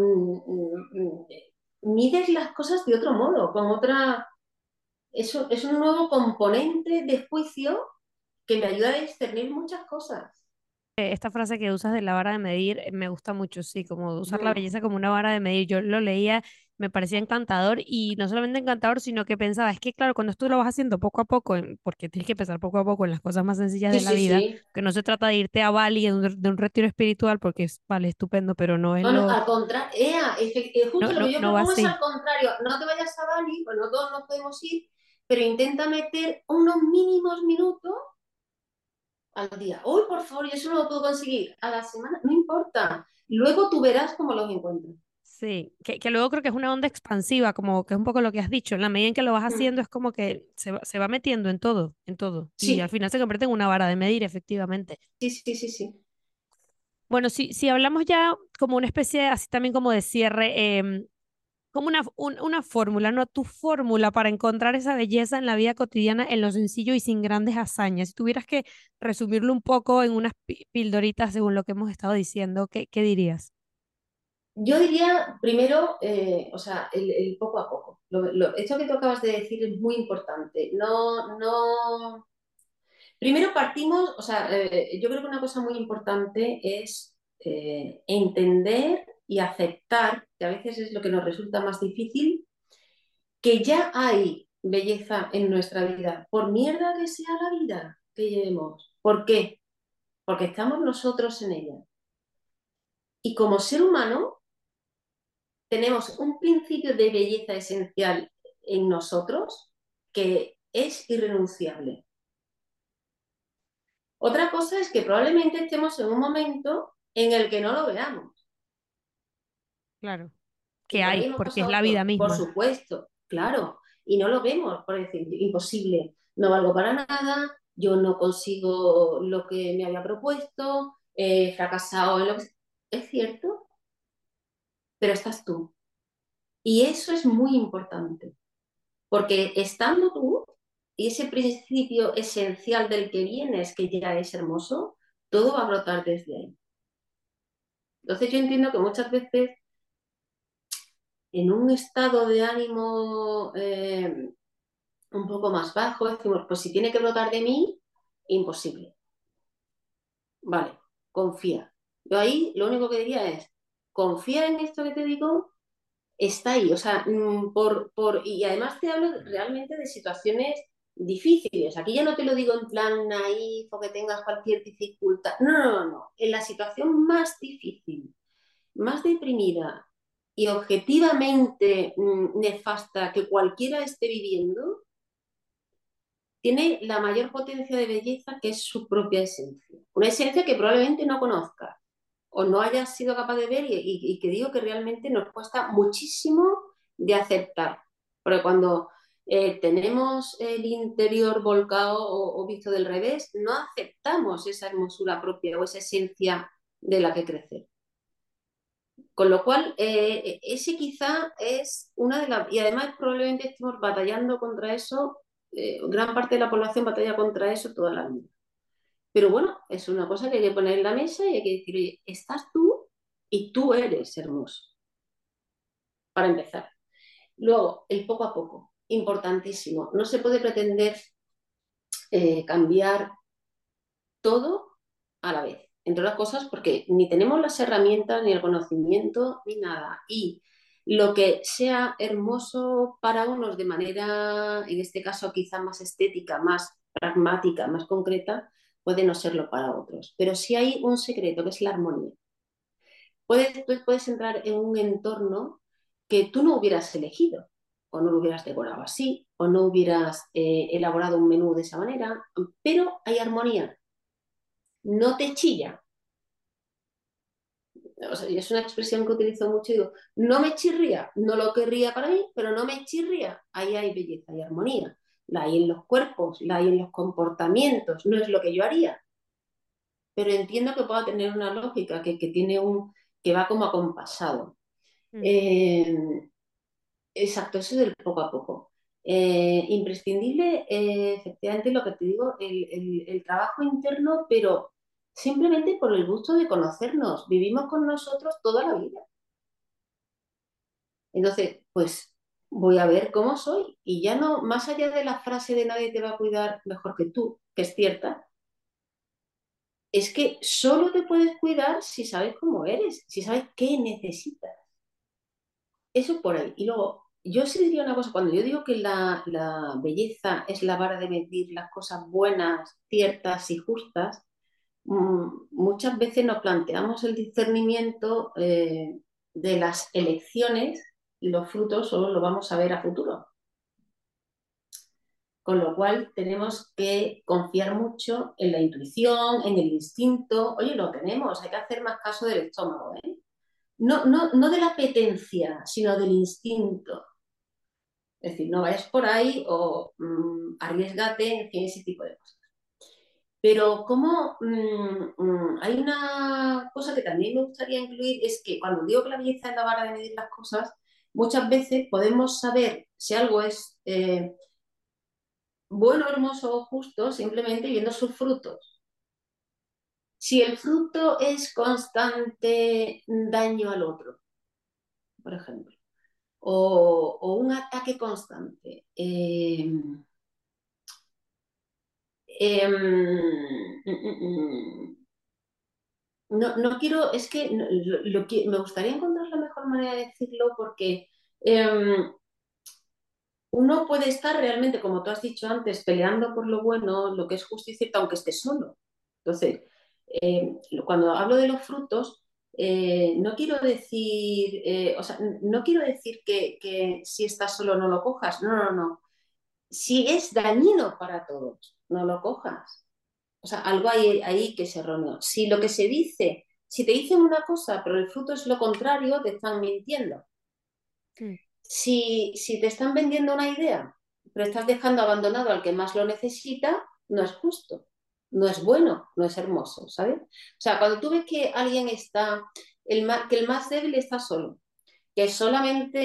mides las cosas de otro modo, con otra... Eso es un nuevo componente de juicio que me ayuda a discernir muchas cosas. Esta frase que usas de la vara de medir me gusta mucho, sí, como usar la Mm. belleza como una vara de medir. Yo lo leía, me parecía encantador y no solamente encantador, sino que pensaba, es que claro, cuando tú lo vas haciendo poco a poco, porque tienes que empezar poco a poco en las cosas más sencillas Sí, de la sí, vida, sí. que no se trata de irte a Bali de un retiro espiritual, porque es, vale, estupendo, pero no es No, no, lo, al contrario, justo lo que yo no va propongo es al así. contrario, no te vayas a Bali, pues no todos nos podemos ir, pero intenta meter unos mínimos minutos al día. Hoy, por favor, yo eso no lo puedo conseguir. A la semana, no importa. Luego tú verás cómo los encuentras. Sí, que luego creo que es una onda expansiva, como que es un poco lo que has dicho. En la medida en que lo vas Mm. haciendo, es como que se va metiendo en todo, en todo. Y al Sí, final se convierte en una vara de medir, efectivamente. sí, sí, sí, sí. Bueno, si hablamos ya como una especie, así también como de cierre, como una fórmula, ¿no? Tu fórmula para encontrar esa belleza en la vida cotidiana, en lo sencillo y sin grandes hazañas. Si tuvieras que resumirlo un poco en unas pildoritas según lo que hemos estado diciendo, ¿qué dirías? Yo diría primero, o sea, el poco a poco. Esto que tú acabas de decir es muy importante. No, no. Primero partimos, o sea, yo creo que una cosa muy importante es entender y aceptar, que a veces es lo que nos resulta más difícil, que ya hay belleza en nuestra vida, por mierda que sea la vida que llevemos. ¿Por qué? Porque estamos nosotros en ella. Y como ser humano, tenemos un principio de belleza esencial en nosotros que es irrenunciable. Otra cosa es que probablemente estemos en un momento en el que no lo veamos. Claro, Y que por hay, ahí hemos porque es pasado la vida todo, por misma. supuesto, claro. Y no lo vemos, por decir, imposible, no valgo para nada, yo no consigo lo que me había propuesto, he fracasado en lo que... Es cierto, pero estás tú. Y eso es muy importante. Porque estando tú, y ese principio esencial del que vienes, que ya es hermoso, todo va a brotar desde ahí. Entonces yo entiendo que muchas veces en un estado de ánimo un poco más bajo decimos, pues si tiene que brotar de mí, imposible. Vale, confía. Yo ahí lo único que diría es, confía en esto que te digo, está ahí, o sea, y además te hablo realmente de situaciones difíciles. Aquí ya no te lo digo en plan naif o que tengas cualquier dificultad. No, no, no, no. En la situación más difícil, más deprimida y objetivamente nefasta que cualquiera esté viviendo, tiene la mayor potencia de belleza que es su propia esencia. Una esencia que probablemente no conozca o no hayas sido capaz de ver y que digo que realmente nos cuesta muchísimo de aceptar. Porque cuando tenemos el interior volcado o visto del revés, no aceptamos esa hermosura propia o esa esencia de la que crecer. Con lo cual, ese quizá es una de las... Y además probablemente estemos batallando contra eso, gran parte de la población batalla contra eso toda la vida. Pero bueno, es una cosa que hay que poner en la mesa y hay que decir, oye, estás tú y tú eres hermoso. para empezar. Luego, el poco a poco, importantísimo. No se puede pretender cambiar todo a la vez. Entre otras cosas, porque ni tenemos las herramientas, ni el conocimiento, ni nada. Y lo que sea hermoso para unos de manera, en este caso quizá más estética, más pragmática, más concreta, puede no serlo para otros. Pero sí hay un secreto, que es la armonía. Tú puedes entrar en un entorno que tú no hubieras elegido, o no lo hubieras decorado así, o no hubieras elaborado un menú de esa manera, pero hay armonía, no te chilla. O sea, es una expresión que utilizo mucho y digo, no me chirría, no lo querría para mí, pero no me chirría. Ahí hay belleza y armonía. La hay en los cuerpos, la hay en los comportamientos, no es lo que yo haría, pero entiendo que pueda tener una lógica, que va como acompasado. Mm. Eh, exacto, eso es del poco a poco. Imprescindible, efectivamente, lo que te digo, el trabajo interno, pero simplemente por el gusto de conocernos. Vivimos con nosotros toda la vida. Entonces, pues voy a ver cómo soy. Y ya no, más allá de la frase de nadie te va a cuidar mejor que tú, que es cierta, es que solo te puedes cuidar si sabes cómo eres, si sabes qué necesitas. Eso por ahí. Y luego, yo sí diría una cosa, cuando yo digo que la belleza es la vara de medir las cosas buenas, ciertas y justas, muchas veces nos planteamos el discernimiento de las elecciones y los frutos solo lo vamos a ver a futuro. Con lo cual tenemos que confiar mucho en la intuición, en el instinto. Oye, lo tenemos, hay que hacer más caso del estómago, ¿eh? No de la apetencia, sino del instinto. Es decir, no vayas por ahí o arriesgate, en fin, ese tipo de cosas. Pero como hay una cosa que también me gustaría incluir, es que cuando digo que la belleza es la vara de medir las cosas, muchas veces podemos saber si algo es bueno, hermoso o justo simplemente viendo sus frutos. Si el fruto es constante daño al otro, por ejemplo, o un ataque constante, no quiero, es que, me gustaría encontrar la mejor manera de decirlo porque uno puede estar realmente, como tú has dicho antes, peleando por lo bueno, lo que es justo y cierto, aunque esté solo. Entonces, cuando hablo de los frutos, no quiero decir, o sea, no quiero decir que si estás solo no lo cojas, no. Si es dañino para todos, no lo cojas. O sea, algo hay ahí que es erróneo. Si lo que se dice, si te dicen una cosa, pero el fruto es lo contrario, te están mintiendo. Mm. Si te están vendiendo una idea, pero estás dejando abandonado al que más lo necesita, no es justo, no es bueno, no es hermoso, ¿sabes? O sea, cuando tú ves que alguien está, que el más débil está solo, que solamente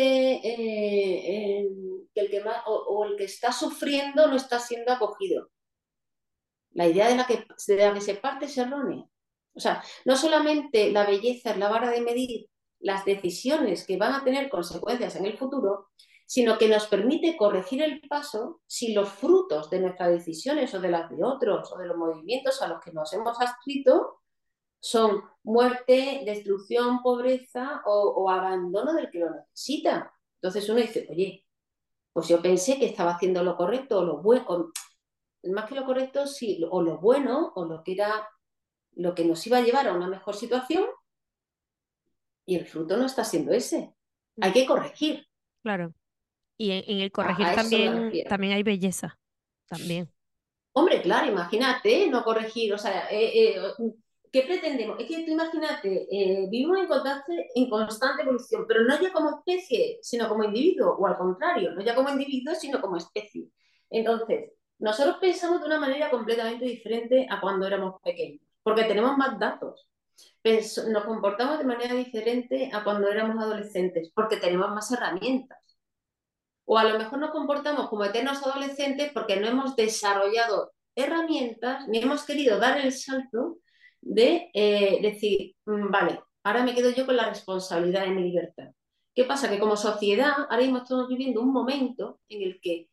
que el que más, o el que está sufriendo no está siendo acogido. La idea de la que se parte es errónea. O sea, no solamente la belleza es la vara de medir las decisiones que van a tener consecuencias en el futuro, sino que nos permite corregir el paso si los frutos de nuestras decisiones o de las de otros o de los movimientos a los que nos hemos adscrito son muerte, destrucción, pobreza o abandono del que lo necesita. Entonces uno dice, oye, pues yo pensé que estaba haciendo lo correcto o lo bueno, más que lo correcto, sí, o lo bueno, o lo que era lo que nos iba a llevar a una mejor situación, y el fruto no está siendo ese. Mm. Hay que corregir. Claro. Y en el corregir A eso me también, refiero. también hay belleza. También. Hombre, claro, imagínate, no corregir, o sea, ¿qué pretendemos? Es que tú imagínate, vivimos en constante evolución, pero no ya como especie, sino como individuo, o al contrario, no ya como individuo, sino como especie. Entonces, nosotros pensamos de una manera completamente diferente a cuando éramos pequeños, porque tenemos más datos. Nos comportamos de manera diferente a cuando éramos adolescentes, porque tenemos más herramientas. O a lo mejor nos comportamos como eternos adolescentes porque no hemos desarrollado herramientas ni hemos querido dar el salto de decir, vale, ahora me quedo yo con la responsabilidad de mi libertad. ¿Qué pasa? Que como sociedad ahora mismo estamos viviendo un momento en el que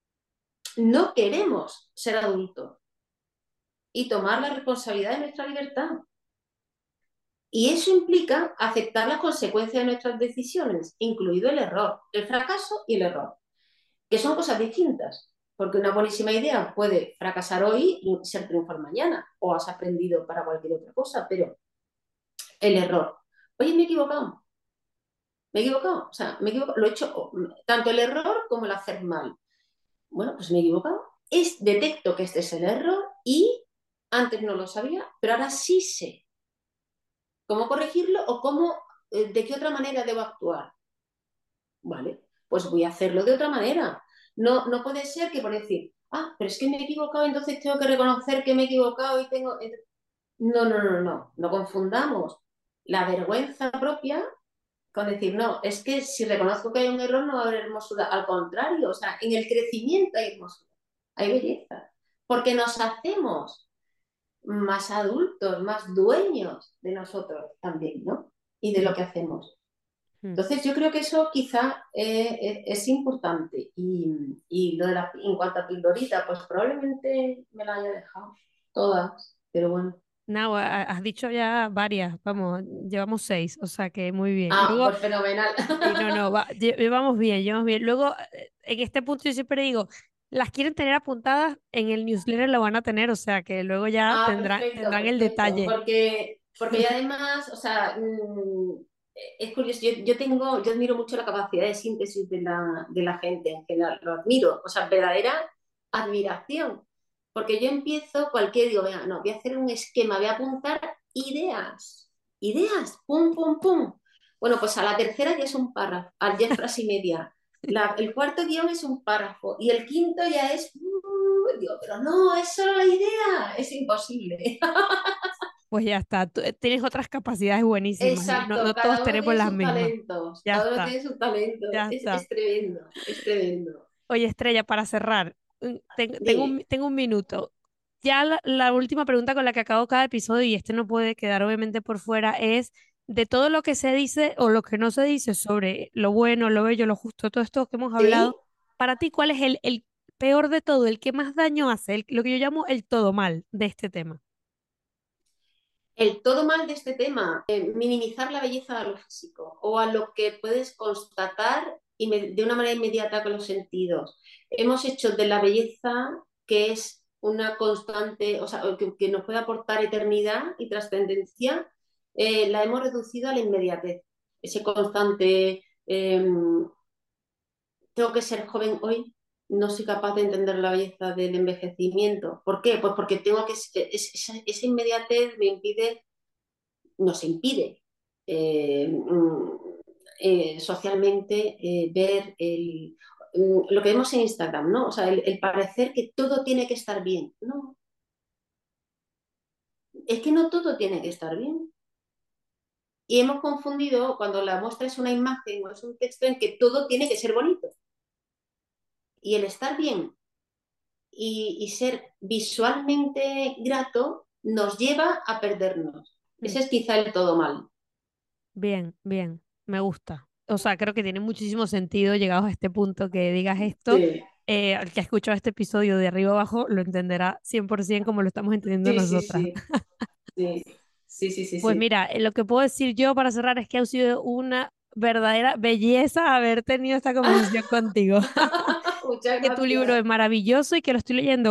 no queremos ser adultos y tomar la responsabilidad de nuestra libertad. Y eso implica aceptar las consecuencias de nuestras decisiones, incluido el error, el fracaso y el error, que son cosas distintas. Porque una buenísima idea puede fracasar hoy y ser triunfar mañana, o has aprendido para cualquier otra cosa, pero el error. Oye, me he equivocado, o sea, me he equivocado, lo he hecho, tanto el error como el hacer mal. Bueno, pues me he equivocado, detecto que este es el error y antes no lo sabía, pero ahora sí sé cómo corregirlo o de qué otra manera debo actuar. Vale, pues voy a hacerlo de otra manera. No, no puede ser que por decir, pero es que me he equivocado, entonces tengo que reconocer que me he equivocado y tengo... No, no, no, no, no confundamos la vergüenza propia con decir, no, es que si reconozco que hay un error no va a haber hermosura. Al contrario, o sea, en el crecimiento hay hermosura, hay belleza, porque nos hacemos más adultos, más dueños de nosotros también, ¿no? Y de lo que hacemos. Mm. Entonces, yo creo que eso quizá es importante. Y lo de en cuanto a pildorita, pues probablemente me la haya dejado todas, pero bueno. No, has dicho ya varias, vamos, llevamos 6, o sea que muy bien. Luego, Pues fenomenal. sí, no, no, llevamos bien, llevamos bien. Luego, en este punto yo siempre digo, las quieren tener apuntadas en el newsletter, lo van a tener, o sea que luego ya Perfecto, tendrán el perfecto. detalle. Porque ya además, o sea, es curioso, yo admiro mucho la capacidad de síntesis de la gente en general, lo admiro, o sea, verdadera admiración. Porque yo empiezo digo, venga, no, voy a hacer un esquema, voy a apuntar ideas, pum, pum, pum. Bueno, pues a la tercera ya es un párrafo, ya es frase y media. El cuarto guión es un párrafo y el quinto ya es digo, pero no, es solo la idea, es imposible. Pues ya está, tienes otras capacidades buenísimas, no, Exacto, no todos cada uno tenemos tiene las sus mismas. talentos, Ya cada uno está, tiene su talento, ya es, está. es tremendo, es tremendo. Oye, Estrella, para cerrar, Dime, tengo un minuto. Ya la última pregunta con la que acabo cada episodio, y este no puede quedar obviamente por fuera, es de todo lo que se dice o lo que no se dice sobre lo bueno, lo bello, lo justo, todo esto que hemos hablado, ¿sí? para ti, ¿cuál es el peor de todo, el que más daño hace, lo que yo llamo el todo mal de este tema? El todo mal de este tema, minimizar la belleza a lo físico o a lo que puedes constatar de una manera inmediata con los sentidos. Hemos hecho de la belleza, que es una constante, o sea, que nos puede aportar eternidad y trascendencia, la hemos reducido a la inmediatez. Ese constante, tengo que ser joven hoy, no soy capaz de entender la belleza del envejecimiento. ¿Por qué? Pues porque esa inmediatez me impide nos impide socialmente ver lo que vemos en Instagram, ¿no? O sea, el parecer que todo tiene que estar bien. No, es que no todo tiene que estar bien. Y hemos confundido cuando la muestra es una imagen o es un texto en que todo tiene que ser bonito. Y el estar bien y ser visualmente grato nos lleva a perdernos. Mm. Ese es quizá el todo mal. Bien, bien, me gusta. O sea, creo que tiene muchísimo sentido llegados a este punto que digas esto. Sí, El que ha escuchado este episodio de arriba abajo lo entenderá 100% como lo estamos entendiendo sí, sí, nosotras. sí. Sí, sí, sí, sí, Pues sí. mira, lo que puedo decir yo para cerrar es que ha sido una verdadera belleza haber tenido esta conversación contigo. Muchas Que tu libro gracias. es maravilloso y que lo estoy leyendo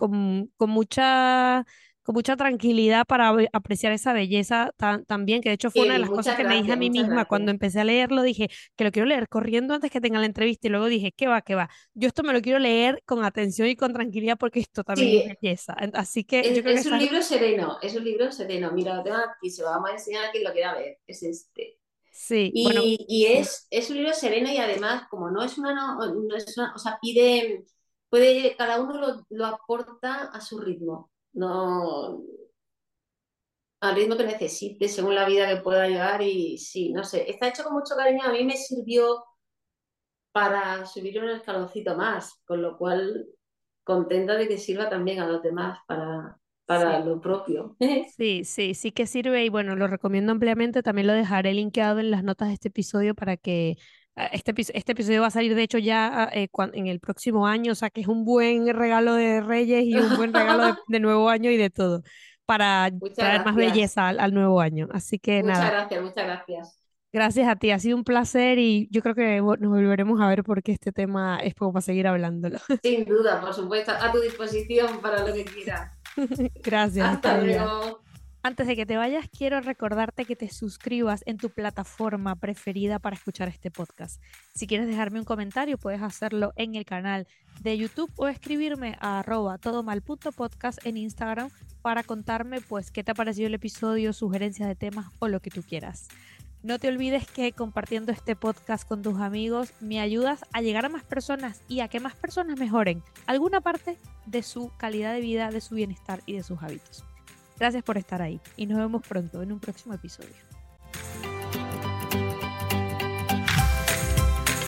con mucha tranquilidad para apreciar esa belleza también, que de hecho fue Qué una de bien, las cosas muchas que me dije a gracias, mí muchas misma cuando gracias. empecé a leerlo, dije que lo quiero leer corriendo antes que tenga la entrevista y luego dije, ¿qué va, qué va? Yo esto me lo quiero leer con atención y con tranquilidad porque esto también es Sí, belleza. Así que yo es, creo que es un esa, libro sereno, es un libro sereno. Mira, lo tengo aquí, se lo vamos a enseñar a quien lo quiera ver. Es este. sí, bueno, Y sí. es un libro sereno y además, como no es una, o sea, cada uno lo aporta a su ritmo, no al ritmo que necesite, según la vida que pueda llevar y sí, no sé, está hecho con mucho cariño, a mí me sirvió para subir un escaloncito más, con lo cual contenta de que sirva también a los demás para... para Sí. lo propio. Sí, sí, sí que sirve y bueno, lo recomiendo ampliamente. También lo dejaré linkeado en las notas de este episodio para que este episodio va a salir de hecho ya en el próximo año, o sea que es un buen regalo de Reyes y un buen regalo de nuevo año y de todo para Muchas traer más gracias. belleza al nuevo año. Así que Muchas nada, gracias, muchas gracias. gracias a ti, ha sido un placer y yo creo que nos volveremos a ver porque este tema es como para seguir hablándolo. Sin duda, por supuesto, a tu disposición para lo que quieras. Gracias, Hasta Estrella. luego. Antes de que te vayas, quiero recordarte que te suscribas en tu plataforma preferida para escuchar este podcast. Si quieres dejarme un comentario, puedes hacerlo en el canal de YouTube o escribirme a @todomal.podcast en Instagram para contarme pues qué te ha parecido el episodio, sugerencias de temas o lo que tú quieras. No te olvides que compartiendo este podcast con tus amigos me ayudas a llegar a más personas y a que más personas mejoren alguna parte de su calidad de vida, de su bienestar y de sus hábitos. Gracias por estar ahí y nos vemos pronto en un próximo episodio.